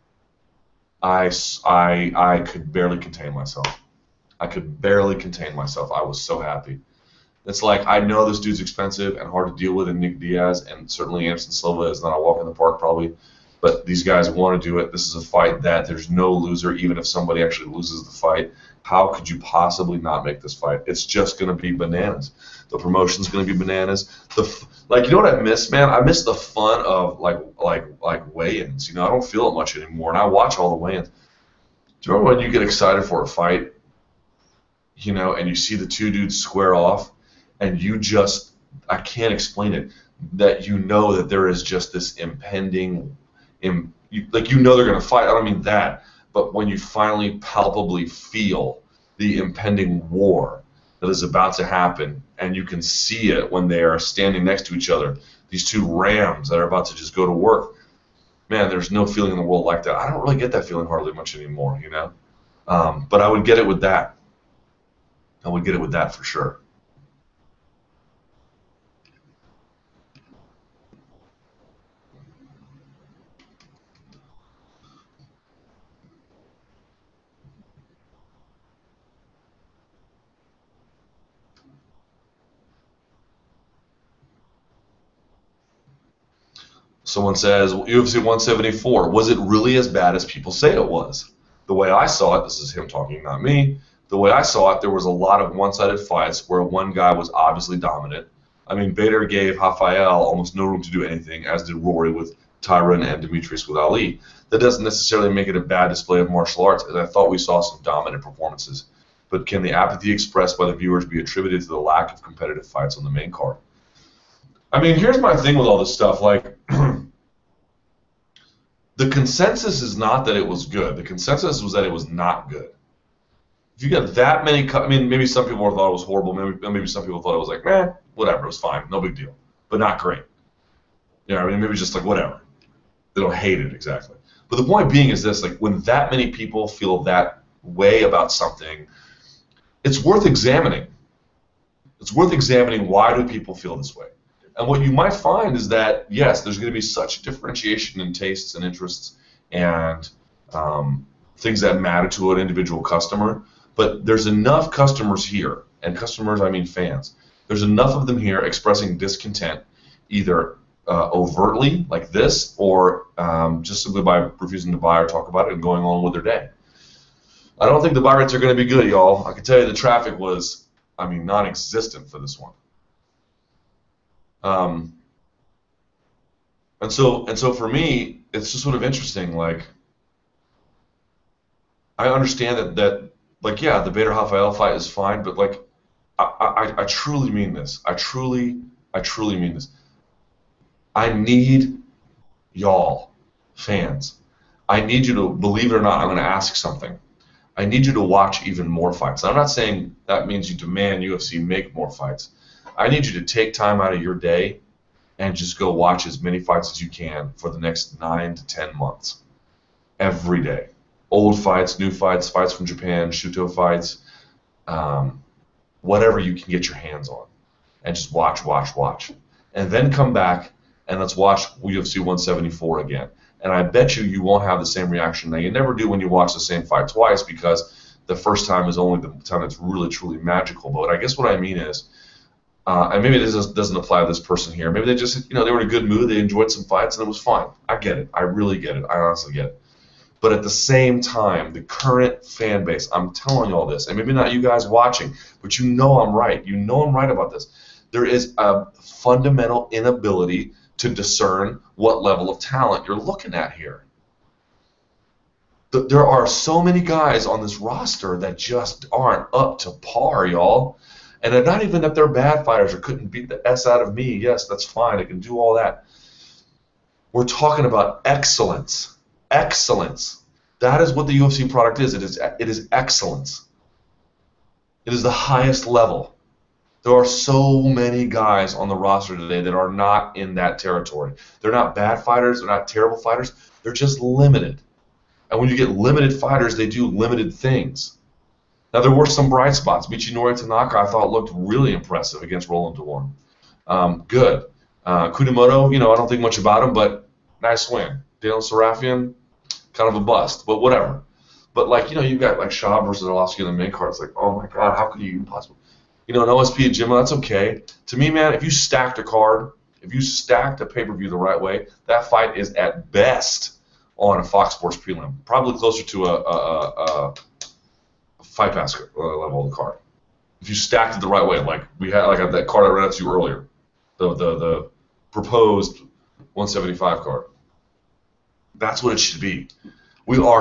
could barely contain myself. I could barely contain myself. I was so happy. It's like, I know this dude's expensive and hard to deal with in Nick Diaz, and certainly Anderson Silva is not a walk in the park probably, but these guys want to do it. This is a fight that there's no loser, even if somebody actually loses the fight. How could you possibly not make this fight? It's just going to be bananas. The promotion's going to be bananas. You know what I miss, man? I miss the fun of like weigh-ins. You know, I don't feel it much anymore, and I watch all the weigh-ins. Do you remember when you get excited for a fight, you know, and you see the 2 dudes square off, and you just, I can't explain it, that you know that there is just this impending, like, you know they're going to fight. I don't mean that, but when you finally palpably feel the impending war that is about to happen, and you can see it when they are standing next to each other, these 2 rams that are about to just go to work, man, there's no feeling in the world like that. I don't really get that feeling hardly much anymore, you know? But I would get it with that. I would get it with that for sure. Someone says UFC 174. Was it really as bad as people say it was? The way I saw it, this is him talking, not me. The way I saw it, there was a lot of one-sided fights where one guy was obviously dominant. I mean, Bader gave Rafael almost no room to do anything, as did Rory with Tyron and Demetrius with Ali. That doesn't necessarily make it a bad display of martial arts, as I thought we saw some dominant performances. But can the apathy expressed by the viewers be attributed to the lack of competitive fights on the main card? I mean, here's my thing with all this stuff. Like, the consensus is not that it was good. The consensus was that it was not good. If you got that many, I mean, maybe some people thought it was horrible. Maybe some people thought it was like, whatever, it was fine, no big deal, but not great. You know, I mean, maybe just like whatever. They don't hate it exactly. But the point being is this: like, when that many people feel that way about something, it's worth examining. It's worth examining why do people feel this way. And what you might find is that, yes, there's going to be such a differentiation in tastes and interests and things that matter to an individual customer, but there's enough customers here, and customers, I mean fans, there's enough of them here expressing discontent, either overtly, like this, or just simply by refusing to buy or talk about it and going on with their day. I don't think the buy rates are going to be good, y'all. I can tell you the traffic was, I mean, non-existent for this one. And so for me, it's just sort of interesting. Like, I understand that like, yeah, the Bader Rafael fight is fine, but like, I truly mean this. I truly mean this. I need y'all, fans. I need you to, believe it or not, I'm going to ask something. I need you to watch even more fights. I'm not saying that means you demand UFC make more fights. I need you to take time out of your day and just go watch as many fights as you can for the next 9 to 10 months. Every day. Old fights, new fights, fights from Japan, Shuto fights, whatever you can get your hands on. And just watch. And then come back and let's watch UFC 174 again. And I bet you won't have the same reaction. Now, you never do when you watch the same fight twice, because the first time is only the time it's really, truly magical. But I guess what I mean is, and maybe this doesn't apply to this person here. Maybe they just, they were in a good mood. They enjoyed some fights, and it was fine. I get it. I really get it. I honestly get it. But at the same time, the current fan base, I'm telling you all this, and maybe not you guys watching, but you know I'm right. You know I'm right about this. There is a fundamental inability to discern what level of talent you're looking at here. There are so many guys on this roster that just aren't up to par, y'all. And they're not even that they're bad fighters or couldn't beat the S out of me. Yes, that's fine. I can do all that. We're talking about excellence. Excellence. That is what the UFC product is. It is excellence. It is the highest level. There are so many guys on the roster today that are not in that territory. They're not bad fighters. They're not terrible fighters. They're just limited. And when you get limited fighters, they do limited things. Now, there were some bright spots. Michinori Tanaka, I thought, looked really impressive against Roland Dorn. Good. Kudimoto, I don't think much about him, but nice win. Daniel Sarafian, kind of a bust, but whatever. But, like, you've got, like, Shaw versus Arlovsky in the main card. It's like, oh, my God, how could you even possibly? An OSP at Jimmo, that's okay. To me, man, if you stacked a card, if you stacked a pay-per-view the right way, that fight is at best on a Fox Sports prelim. Probably closer to a Fight Pass level of the card. If you stacked it the right way, like we had, like that card I read out to you earlier, the proposed 175 card. That's what it should be. We are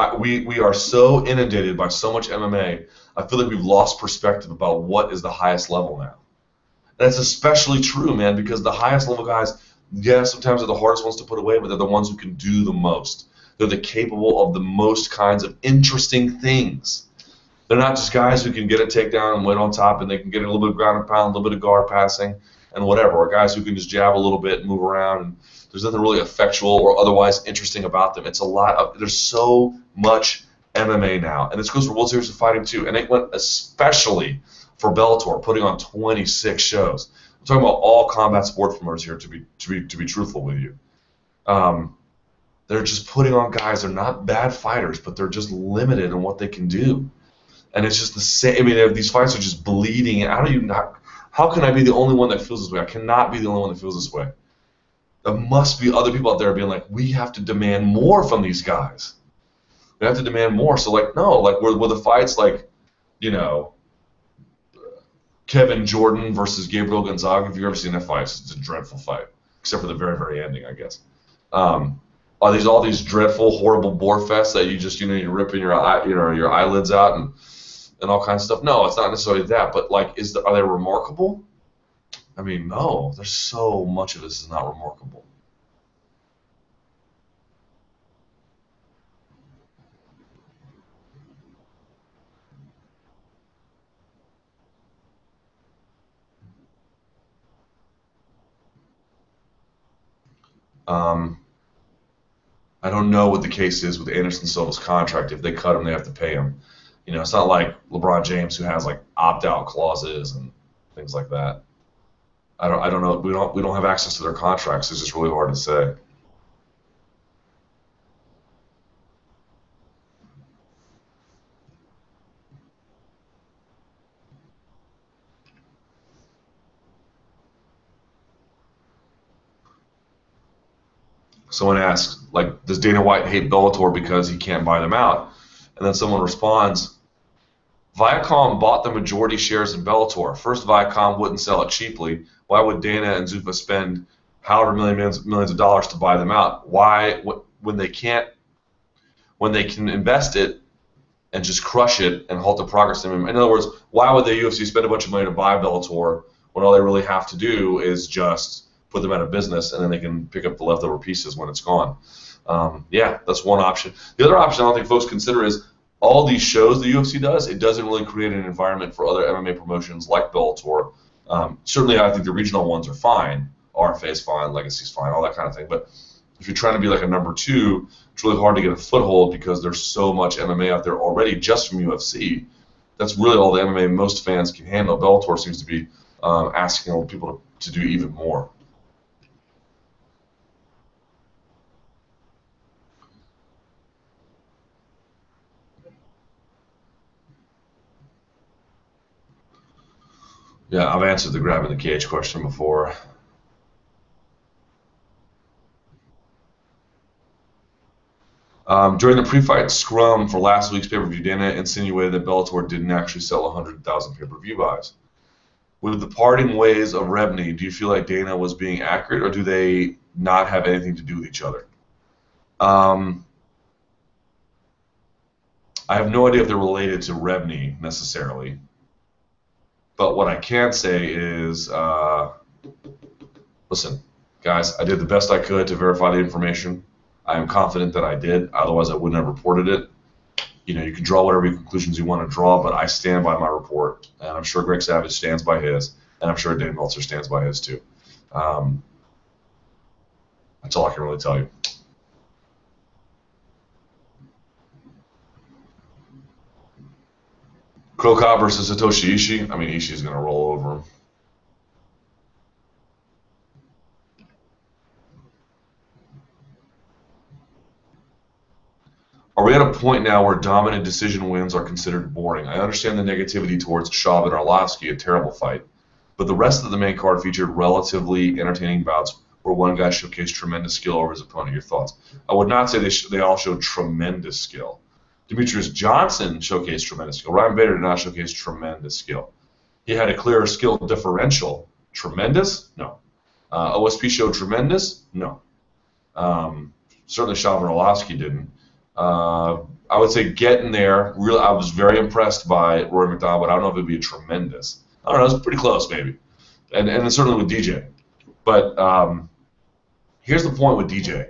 so inundated by so much MMA. I feel like we've lost perspective about what is the highest level now. And that's especially true, man, because the highest level guys, sometimes they're the hardest ones to put away, but they're the ones who can do the most. They're the capable of the most kinds of interesting things. They're not just guys who can get a takedown and win on top, and they can get a little bit of ground and pound, a little bit of guard passing, and whatever. Or guys who can just jab a little bit and move around, and there's nothing really effectual or otherwise interesting about them. It's a lot of, there's so much MMA now, and this goes for World Series of Fighting too, and it went especially for Bellator, putting on 26 shows. I'm talking about all combat sports promoters here, to be truthful with you. They're just putting on guys. They're not bad fighters, but they're just limited in what they can do. And it's just the same. I mean, these fights are just bleeding. How can I be the only one that feels this way? I cannot be the only one that feels this way. There must be other people out there being like, we have to demand more from these guys. We have to demand more. So like, no, like were the fights like, you know, Kevin Jordan versus Gabriel Gonzaga? If you've ever seen that fight, it's a dreadful fight, except for the very, very ending, I guess. Are these all these dreadful, horrible bore fests that you just, you're ripping your your eyelids out and all kinds of stuff? No, it's not necessarily that, but like, are they remarkable? I mean, no. There's so much of this is not remarkable. Um, I don't know what the case is with Anderson Silva's contract. If they cut him, they have to pay him. It's not like LeBron James who has like opt-out clauses and things like that. I don't know. We don't have access to their contracts. It's just really hard to say. Someone asks, like, does Dana White hate Bellator because he can't buy them out? And then someone responds, Viacom bought the majority shares in Bellator. First, Viacom wouldn't sell it cheaply. Why would Dana and Zuffa spend however millions of dollars to buy them out? Why, when they can't, when they can invest it and just crush it and halt the progress? In other words, why would the UFC spend a bunch of money to buy Bellator when all they really have to do is just put them out of business and then they can pick up the leftover pieces when it's gone? Yeah, that's one option. The other option I don't think folks consider is all these shows the UFC does, it doesn't really create an environment for other MMA promotions like Bellator. Certainly, I think the regional ones are fine. RFA is fine, Legacy is fine, all that kind of thing. But if you're trying to be like a number two, it's really hard to get a foothold because there's so much MMA out there already just from UFC. That's really all the MMA most fans can handle. Bellator seems to be asking people to do even more. Yeah, I've answered the grabbing the cage question before. During the pre-fight scrum for last week's pay-per-view, Dana insinuated that Bellator didn't actually sell 100,000 pay-per-view buys. With the parting ways of Rebney, do you feel like Dana was being accurate, or do they not have anything to do with each other? I have no idea if they're related to Rebney necessarily, but what I can say is, listen, guys, I did the best I could to verify the information. I am confident that I did. Otherwise, I wouldn't have reported it. You can draw whatever conclusions you want to draw, but I stand by my report, and I'm sure Greg Savage stands by his, and I'm sure Dave Meltzer stands by his too. That's all I can really tell you. Kroka versus Satoshi Ishii. I mean, Ishii's going to roll over him. Are we at a point now where dominant decision wins are considered boring? I understand the negativity towards Schaub and Arlovsky, a terrible fight, but the rest of the main card featured relatively entertaining bouts where one guy showcased tremendous skill over his opponent. Your thoughts? I would not say they all showed tremendous skill. Demetrius Johnson showcased tremendous skill. Ryan Bader did not showcase tremendous skill. He had a clear skill differential. Tremendous? No. OSP showed tremendous? No. Certainly Schaub and Arlovsky didn't. I would say getting there. Really, I was very impressed by Rory McDonald, but I don't know if it'd be a tremendous. I don't know. It's pretty close, maybe, and certainly with DJ. But here's the point with DJ.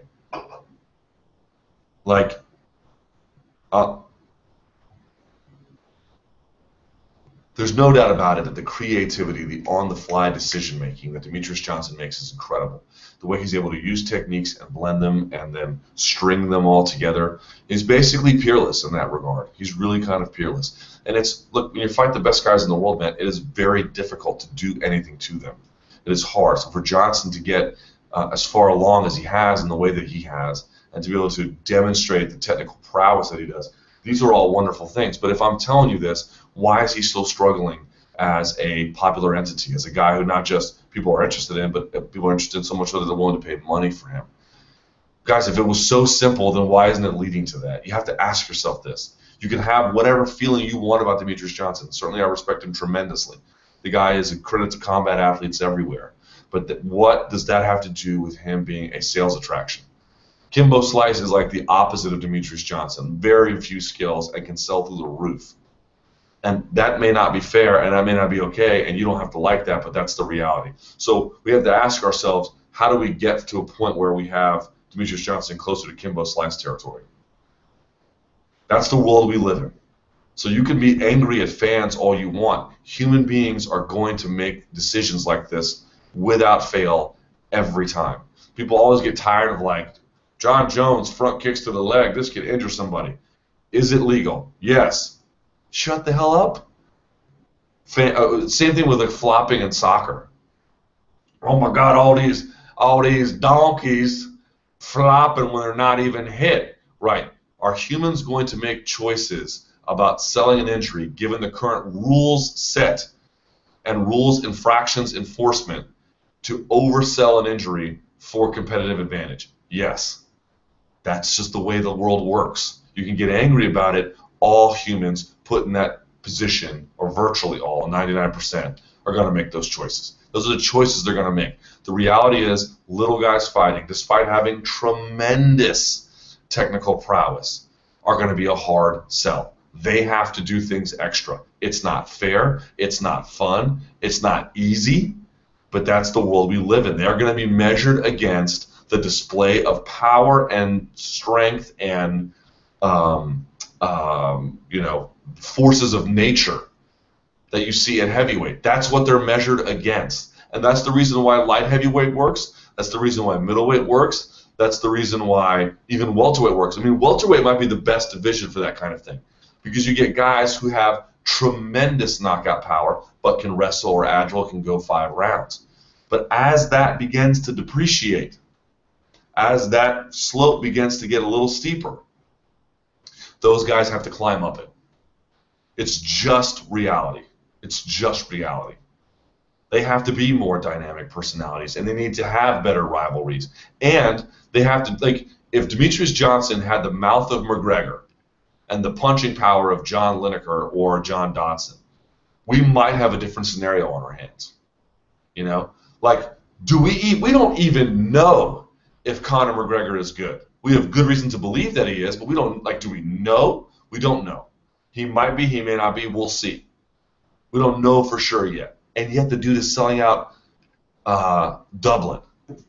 Like, there's no doubt about it that the creativity, the on-the-fly decision-making that Demetrius Johnson makes is incredible. The way he's able to use techniques and blend them and then string them all together is basically peerless in that regard. He's really kind of peerless. And look, when you fight the best guys in the world, man, it is very difficult to do anything to them. It is hard. So for Johnson to get as far along as he has in the way that he has and to be able to demonstrate the technical prowess that he does, these are all wonderful things. But if I'm telling you this, why is he still struggling as a popular entity, as a guy who not just people are interested in, but people are interested in so much that they're willing to pay money for him. Guys, if it was so simple, then why isn't it leading to that? You have to ask yourself this. You can have whatever feeling you want about Demetrious Johnson. Certainly, I respect him tremendously. The guy is a credit to combat athletes everywhere. But what does that have to do with him being a sales attraction? Kimbo Slice is like the opposite of Demetrious Johnson. Very few skills and can sell through the roof. And that may not be fair, and that may not be okay, and you don't have to like that, but that's the reality. So we have to ask ourselves, how do we get to a point where we have Demetrious Johnson closer to Kimbo Slice territory? That's the world we live in. So you can be angry at fans all you want. Human beings are going to make decisions like this without fail every time. People always get tired of like, John Jones front kicks to the leg, this could injure somebody. Is it legal? Yes. Shut the hell up. Same thing with like flopping in soccer. Oh my God, all these donkeys flopping when they're not even hit. Right. Are humans going to make choices about selling an injury given the current rules set and rules infractions enforcement to oversell an injury for competitive advantage? Yes. That's just the way the world works. You can get angry about it. All humans put in that position, or virtually all, 99%, are going to make those choices. Those are the choices they're going to make. The reality is, little guys fighting, despite having tremendous technical prowess, are going to be a hard sell. They have to do things extra. It's not fair. It's not fun. It's not easy. But that's the world we live in. They're going to be measured against the display of power and strength and forces of nature that you see at heavyweight. That's what they're measured against. And that's the reason why light heavyweight works. That's the reason why middleweight works. That's the reason why even welterweight works. I mean, welterweight might be the best division for that kind of thing, because you get guys who have tremendous knockout power but can wrestle or agile, can go 5 rounds. But as that begins to depreciate, as that slope begins to get a little steeper, those guys have to climb up it. It's just reality. It's just reality. They have to be more dynamic personalities, and they need to have better rivalries. And they have to, like, if Demetrious Johnson had the mouth of McGregor and the punching power of John Lineker or John Dodson, we might have a different scenario on our hands. You know? Like, we don't even know if Conor McGregor is good. We have good reason to believe that he is, but we don't, like, do we know? We don't know. He might be, he may not be, we'll see. We don't know for sure yet. And yet the dude is selling out Dublin.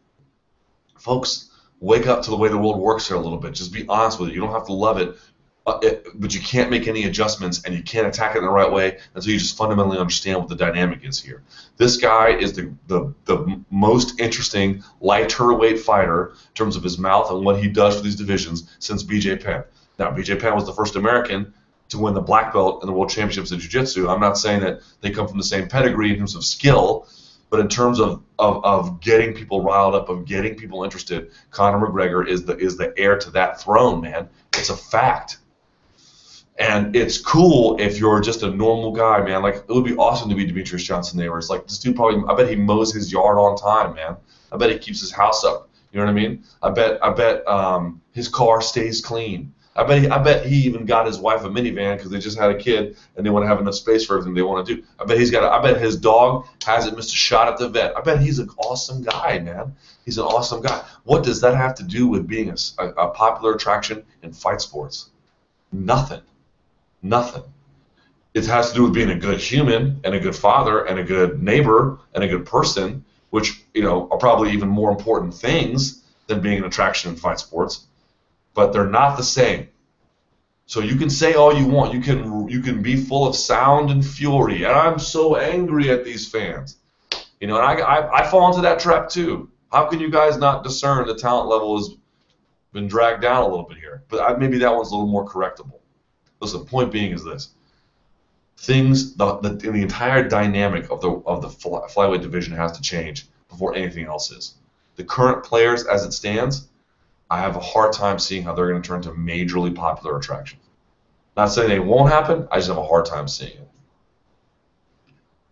Folks, wake up to the way the world works here a little bit. Just be honest with it. You don't have to love it, but you can't make any adjustments, and you can't attack it in the right way until you just fundamentally understand what the dynamic is here. This guy is the most interesting lighter weight fighter in terms of his mouth and what he does for these divisions since BJ Penn. Now, BJ Penn was the first American to win the black belt in the World Championships of Jiu-Jitsu. I'm not saying that they come from the same pedigree in terms of skill, but in terms of getting people riled up, of getting people interested, Conor McGregor is the heir to that throne, man. It's a fact. And it's cool if you're just a normal guy, man. Like, it would be awesome to be Demetrious Johnson Neighbors. Like, this dude probably, I bet he mows his yard on time, man. I bet he keeps his house up. You know what I mean? I bet his car stays clean. I bet he even got his wife a minivan because they just had a kid and they want to have enough space for everything they want to do. I bet his dog hasn't missed a shot at the vet. I bet he's an awesome guy, man. He's an awesome guy. What does that have to do with being a popular attraction in fight sports? Nothing. Nothing. It has to do with being a good human and a good father and a good neighbor and a good person, which, you know, are probably even more important things than being an attraction in fight sports. But they're not the same. So you can say all you want. You can be full of sound and fury. And I'm so angry at these fans. You know, and I fall into that trap too. How can you guys not discern the talent level has been dragged down a little bit here? But maybe that one's a little more correctable. Listen, point being is this. Things, the entire dynamic of the flyweight division has to change before anything else is. The current players as it stands, I have a hard time seeing how they're going to turn to majorly popular attractions. Not saying they won't happen, I just have a hard time seeing it.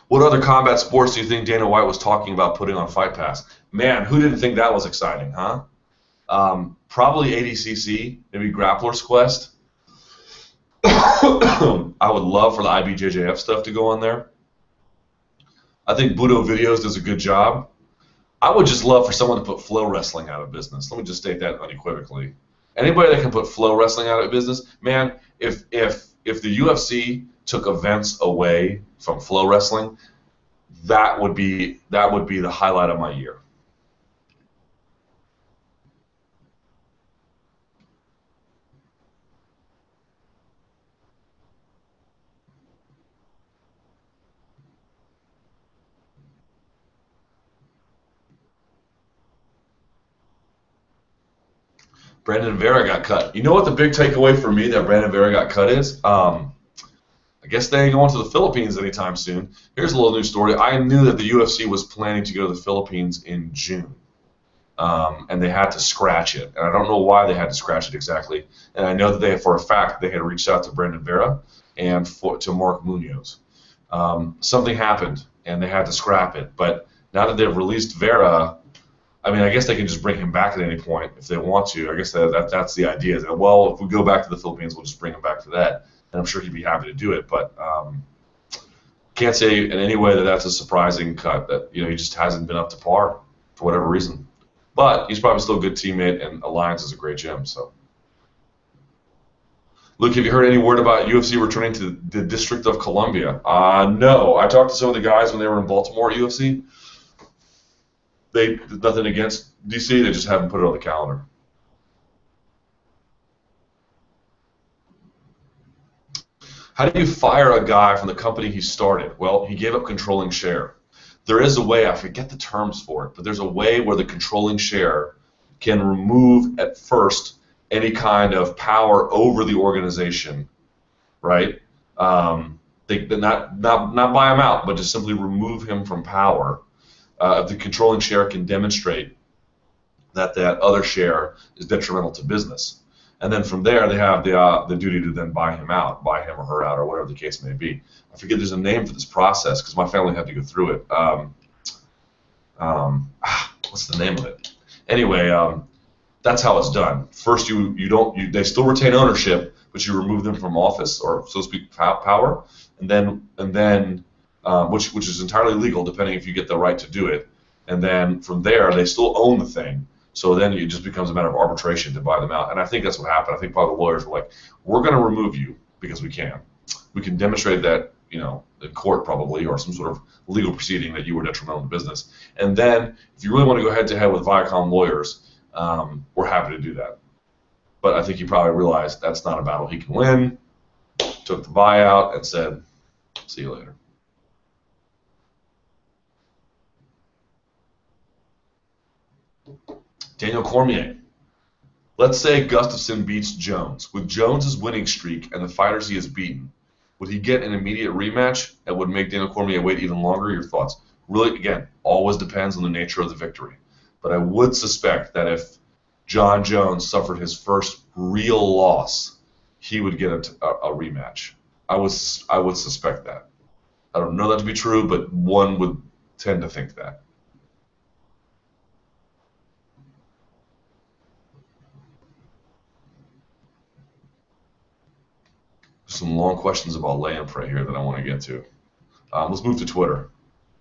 What other combat sports do you think Dana White was talking about putting on Fight Pass? Man, who didn't think that was exciting, huh? Probably ADCC, maybe Grappler's Quest. I would love for the IBJJF stuff to go on there. I think Budo Videos does a good job. I would just love for someone to put Flow Wrestling out of business. Let me just state that unequivocally. Anybody that can put Flow Wrestling out of business, man, if the UFC took events away from Flow Wrestling, that would be the highlight of my year. Brandon Vera got cut. You know what the big takeaway for me that Brandon Vera got cut is? I guess they ain't going to the Philippines anytime soon. Here's a little news story. I knew that the UFC was planning to go to the Philippines in June, and they had to scratch it. And I don't know why they had to scratch it exactly. And I know that they, for a fact, they had reached out to Brandon Vera and to Mark Munoz. Something happened, and they had to scrap it. But now that they've released Vera, I mean, I guess they can just bring him back at any point if they want to. I guess that's the idea. That, well, if we go back to the Philippines, we'll just bring him back for that. And I'm sure he'd be happy to do it. But can't say in any way that that's a surprising cut, that he just hasn't been up to par for whatever reason. But he's probably still a good teammate, and Alliance is a great gym. So, Luke, have you heard any word about UFC returning to the District of Columbia? No. I talked to some of the guys when they were in Baltimore at UFC. They nothing against DC, they just haven't put it on the calendar. How do you fire a guy from the company he started? Well, he gave up controlling share. There is a way, I forget the terms for it, but there's a way where the controlling share can remove at first any kind of power over the organization, right? They not buy him out, but just simply remove him from power. If the controlling share can demonstrate that other share is detrimental to business. And then from there, they have the duty to then buy him or her out, or whatever the case may be. I forget there's a name for this process because my family had to go through it. What's the name of it? Anyway, that's how it's done. First, they still retain ownership, but you remove them from office, or so to speak, power, and then which is entirely legal, depending if you get the right to do it. And then from there, they still own the thing. So then it just becomes a matter of arbitration to buy them out. And I think that's what happened. I think probably the lawyers were like, we're going to remove you because we can. We can demonstrate that, in court probably, or some sort of legal proceeding, that you were detrimental to business. And then if you really want to go head-to-head with Viacom lawyers, we're happy to do that. But I think he probably realized that's not a battle he can win, took the buyout, and said, see you later. Daniel Cormier. Let's say Gustafsson beats Jones. With Jones' winning streak and the fighters he has beaten, would he get an immediate rematch that would make Daniel Cormier wait even longer? Your thoughts? Really, again, always depends on the nature of the victory. But I would suspect that if John Jones suffered his first real loss, he would get a rematch. I would suspect that. I don't know that to be true, but one would tend to think that. Some long questions about lay and pray here that I want to get to. Let's move to Twitter.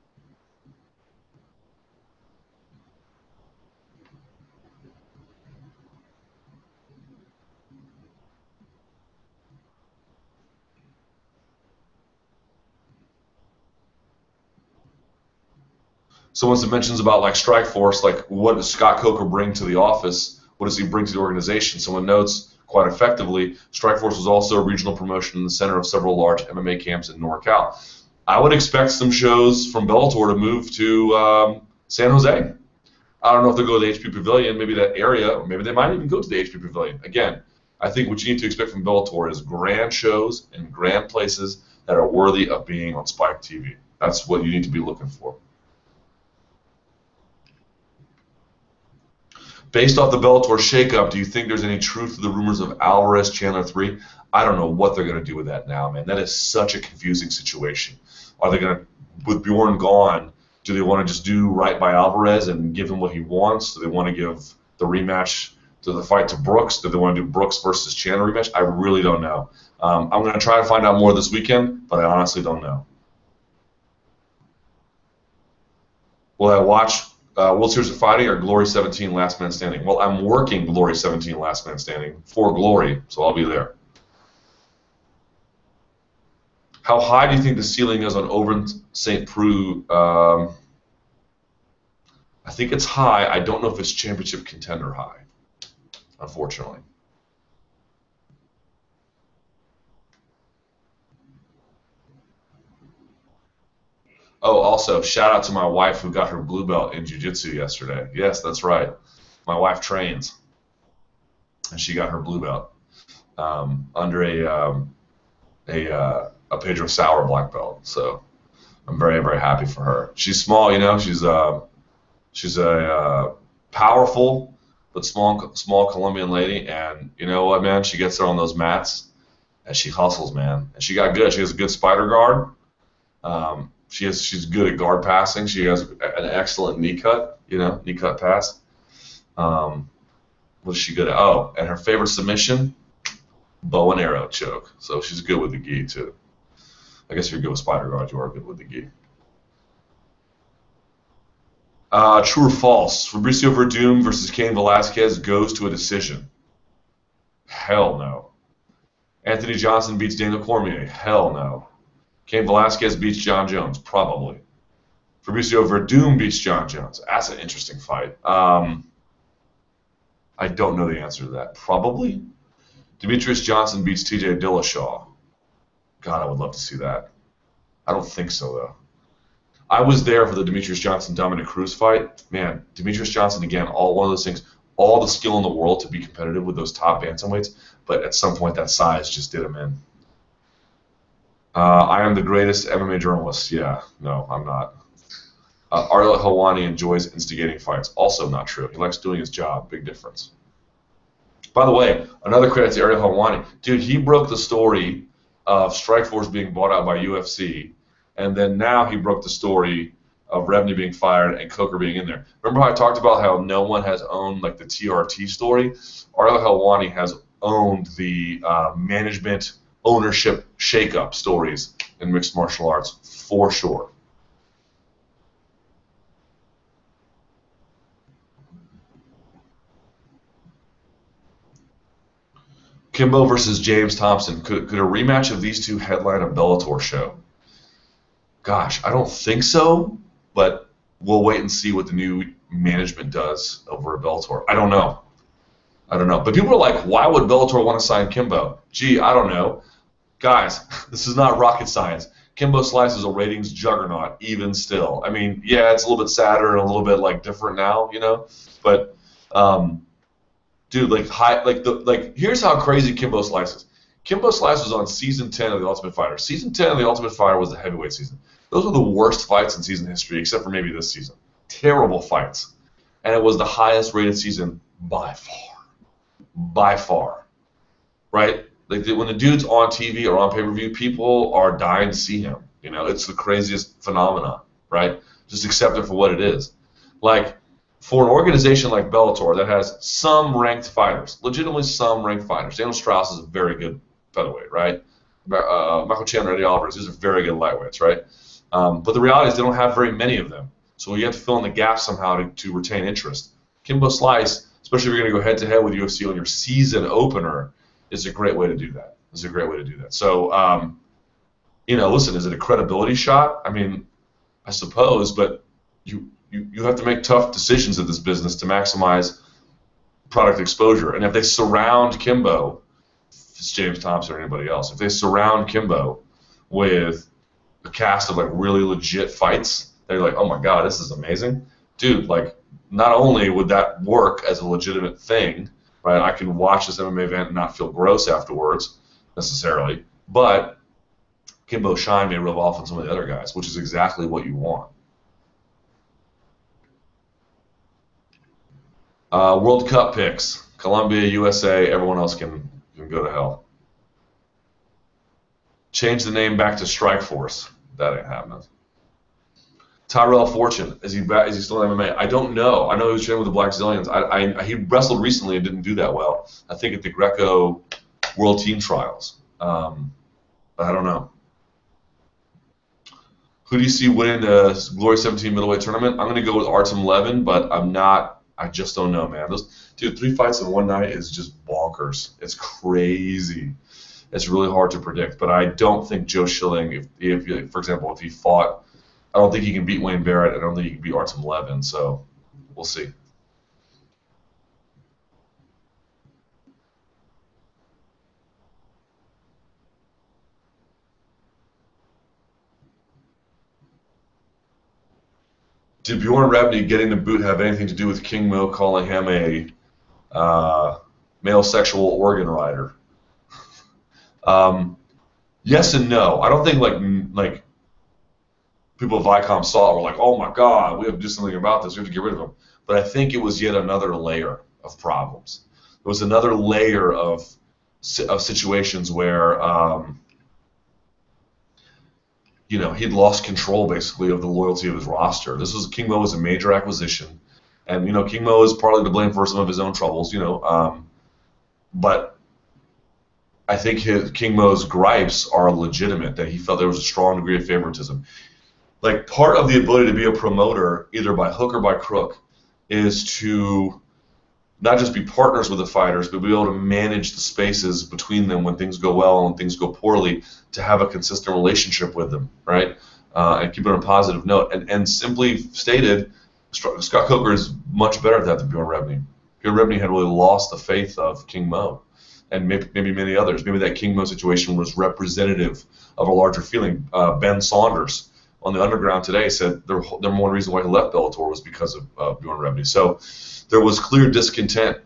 Someone mentions about like Strikeforce, like what does Scott Coker bring to the office? What does he bring to the organization? Someone notes quite effectively, Strikeforce was also a regional promotion in the center of several large MMA camps in NorCal. I would expect some shows from Bellator to move to San Jose. I don't know if they'll go to the HP Pavilion, maybe that area, or maybe they might even go to the HP Pavilion. Again, I think what you need to expect from Bellator is grand shows in grand places that are worthy of being on Spike TV. That's what you need to be looking for. Based off the Bellator shakeup, do you think there's any truth to the rumors of Alvarez Chandler 3? I don't know what they're going to do with that now, man. That is such a confusing situation. Are they going to with Bjorn gone, do they want to just do right by Alvarez and give him what he wants? Do they want to give the rematch to the fight to Brooks? Do they want to do Brooks versus Chandler rematch? I really don't know. I'm going to try to find out more this weekend, but I honestly don't know. Will I watch World Series of Fighting or Glory 17 Last Man Standing? Well, I'm working Glory 17 Last Man Standing for Glory, so I'll be there. How high do you think the ceiling is on Ovince St. Preux? I think it's high. I don't know if it's championship contender high, unfortunately. Oh, also, shout out to my wife who got her blue belt in jiu-jitsu yesterday. Yes, that's right. My wife trains, and she got her blue belt under a Pedro Sauer black belt. So I'm very, very happy for her. She's small, you know. She's a powerful but small Colombian lady, and you know what, man? She gets there on those mats, and she hustles, man. And she got good. She has a good spider guard. She's good at guard passing. She has an excellent knee cut, knee cut pass. What is she good at? Oh, and her favorite submission, bow and arrow choke. So she's good with the gi too. I guess if you're good with spider guard, you are good with the gi. True or false? Fabricio Verdum versus Cain Velasquez goes to a decision. Hell no. Anthony Johnson beats Daniel Cormier. Hell no. Cain Velasquez beats John Jones. Probably. Fabricio Verdum beats John Jones. That's an interesting fight. I don't know the answer to that. Probably. Demetrius Johnson beats TJ Dillashaw. God, I would love to see that. I don't think so, though. I was there for the Demetrius Johnson-Dominic Cruz fight. Man, Demetrius Johnson, again, one of those things, all the skill in the world to be competitive with those top bantamweights, but at some point that size just did him in. I am the greatest MMA journalist. Yeah, no, I'm not. Ariel Helwani enjoys instigating fights. Also not true. He likes doing his job. Big difference. By the way, another credit to Ariel Helwani. Dude, he broke the story of Strikeforce being bought out by UFC, and then now he broke the story of Rebney being fired and Coker being in there. Remember how I talked about how no one has owned like the TRT story? Ariel Helwani has owned the management ownership shakeup stories in mixed martial arts for sure. Kimbo versus James Thompson. Could a rematch of these two headline a Bellator show? Gosh, I don't think so, but we'll wait and see what the new management does over at Bellator. I don't know. But people are like, why would Bellator want to sign Kimbo? Gee, I don't know. Guys, this is not rocket science. Kimbo Slice is a ratings juggernaut, even still. I mean, yeah, it's a little bit sadder and a little bit like different now, But, dude, here's how crazy Kimbo Slice is. Kimbo Slice was on season 10 of The Ultimate Fighter. Season 10 of The Ultimate Fighter was the heavyweight season. Those were the worst fights in season history, except for maybe this season. Terrible fights. And it was the highest rated season by far. By far. Right? Like when the dude's on TV or on pay-per-view, people are dying to see him. It's the craziest phenomenon, right? Just accept it for what it is. Like, for an organization like Bellator that has some ranked fighters, legitimately some ranked fighters. Daniel Strauss is a very good featherweight, right? Michael Chandler, Eddie Alvarez, these are very good lightweights, right? But the reality is they don't have very many of them. So you have to fill in the gaps somehow to retain interest. Kimbo Slice, especially if you're going to go head-to-head with UFC on your season opener, is a great way to do that. So, listen, is it a credibility shot? I mean, I suppose, but you have to make tough decisions in this business to maximize product exposure. And if they surround Kimbo, if it's James Thompson or anybody else, if they surround Kimbo with a cast of like really legit fights, they're like, oh my God, this is amazing. Dude, like, not only would that work as a legitimate thing, right? I can watch this MMA event and not feel gross afterwards, necessarily, but Kimbo shine may rub off on some of the other guys, which is exactly what you want. World Cup picks. Colombia, USA, everyone else can go to hell. Change the name back to Strikeforce. That ain't happening. Tyrell Fortune, is he still in MMA? I don't know. I know he was training with the Black Zillions. He wrestled recently and didn't do that well. I think at the Greco World Team Trials. But I don't know. Who do you see winning the Glory 17 middleweight tournament? I'm going to go with Artem Levin, but I'm not. I just don't know, man. Dude, 3 fights in one night is just bonkers. It's crazy. It's really hard to predict. But I don't think Joe Schilling, if for example, if he fought, I don't think he can beat Wayne Barrett. I don't think he can beat Artem Levin. So we'll see. Did Bjorn Rebney getting the boot have anything to do with King Mo calling him a male sexual organ rider? Yes and no. I don't think like people at Viacom saw it were like, oh my God, we have to do something about this. We have to get rid of him. But I think it was yet another layer of problems. It was another layer of situations where he'd lost control basically of the loyalty of his roster. King Mo was a major acquisition, and King Mo is partly to blame for some of his own troubles. But I think King Mo's gripes are legitimate, that he felt there was a strong degree of favoritism. Like, part of the ability to be a promoter, either by hook or by crook, is to not just be partners with the fighters, but be able to manage the spaces between them when things go well and things go poorly, to have a consistent relationship with them, right? And keep it on a positive note. And simply stated, Scott Coker is much better at that than Bjorn Rebney. Bjorn Rebney had really lost the faith of King Mo, and maybe many others. Maybe that King Mo situation was representative of a larger feeling. Ben Saunders on the Underground today said the one reason why he left Bellator was because of Bjorn Rebney. So there was clear discontent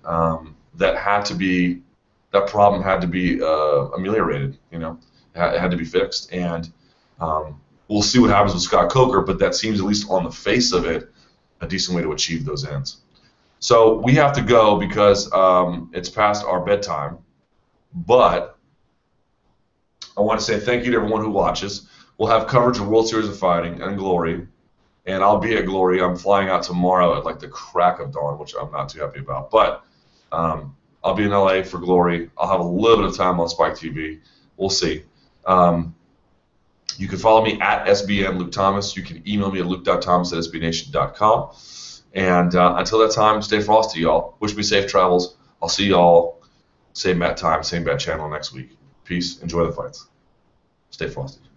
that problem had to be ameliorated. It had to be fixed, and we'll see what happens with Scott Coker. But that seems, at least on the face of it, a decent way to achieve those ends. So we have to go because it's past our bedtime. But I want to say thank you to everyone who watches. We'll have coverage of World Series of Fighting and Glory, and I'll be at Glory. I'm flying out tomorrow at like the crack of dawn, which I'm not too happy about. But I'll be in LA for Glory. I'll have a little bit of time on Spike TV. We'll see. You can follow me at SBN Luke Thomas. You can email me at luke.thomas@sbnation.com. And until that time, stay frosty, y'all. Wish me safe travels. I'll see y'all same bat time, same bat channel next week. Peace. Enjoy the fights. Stay frosty.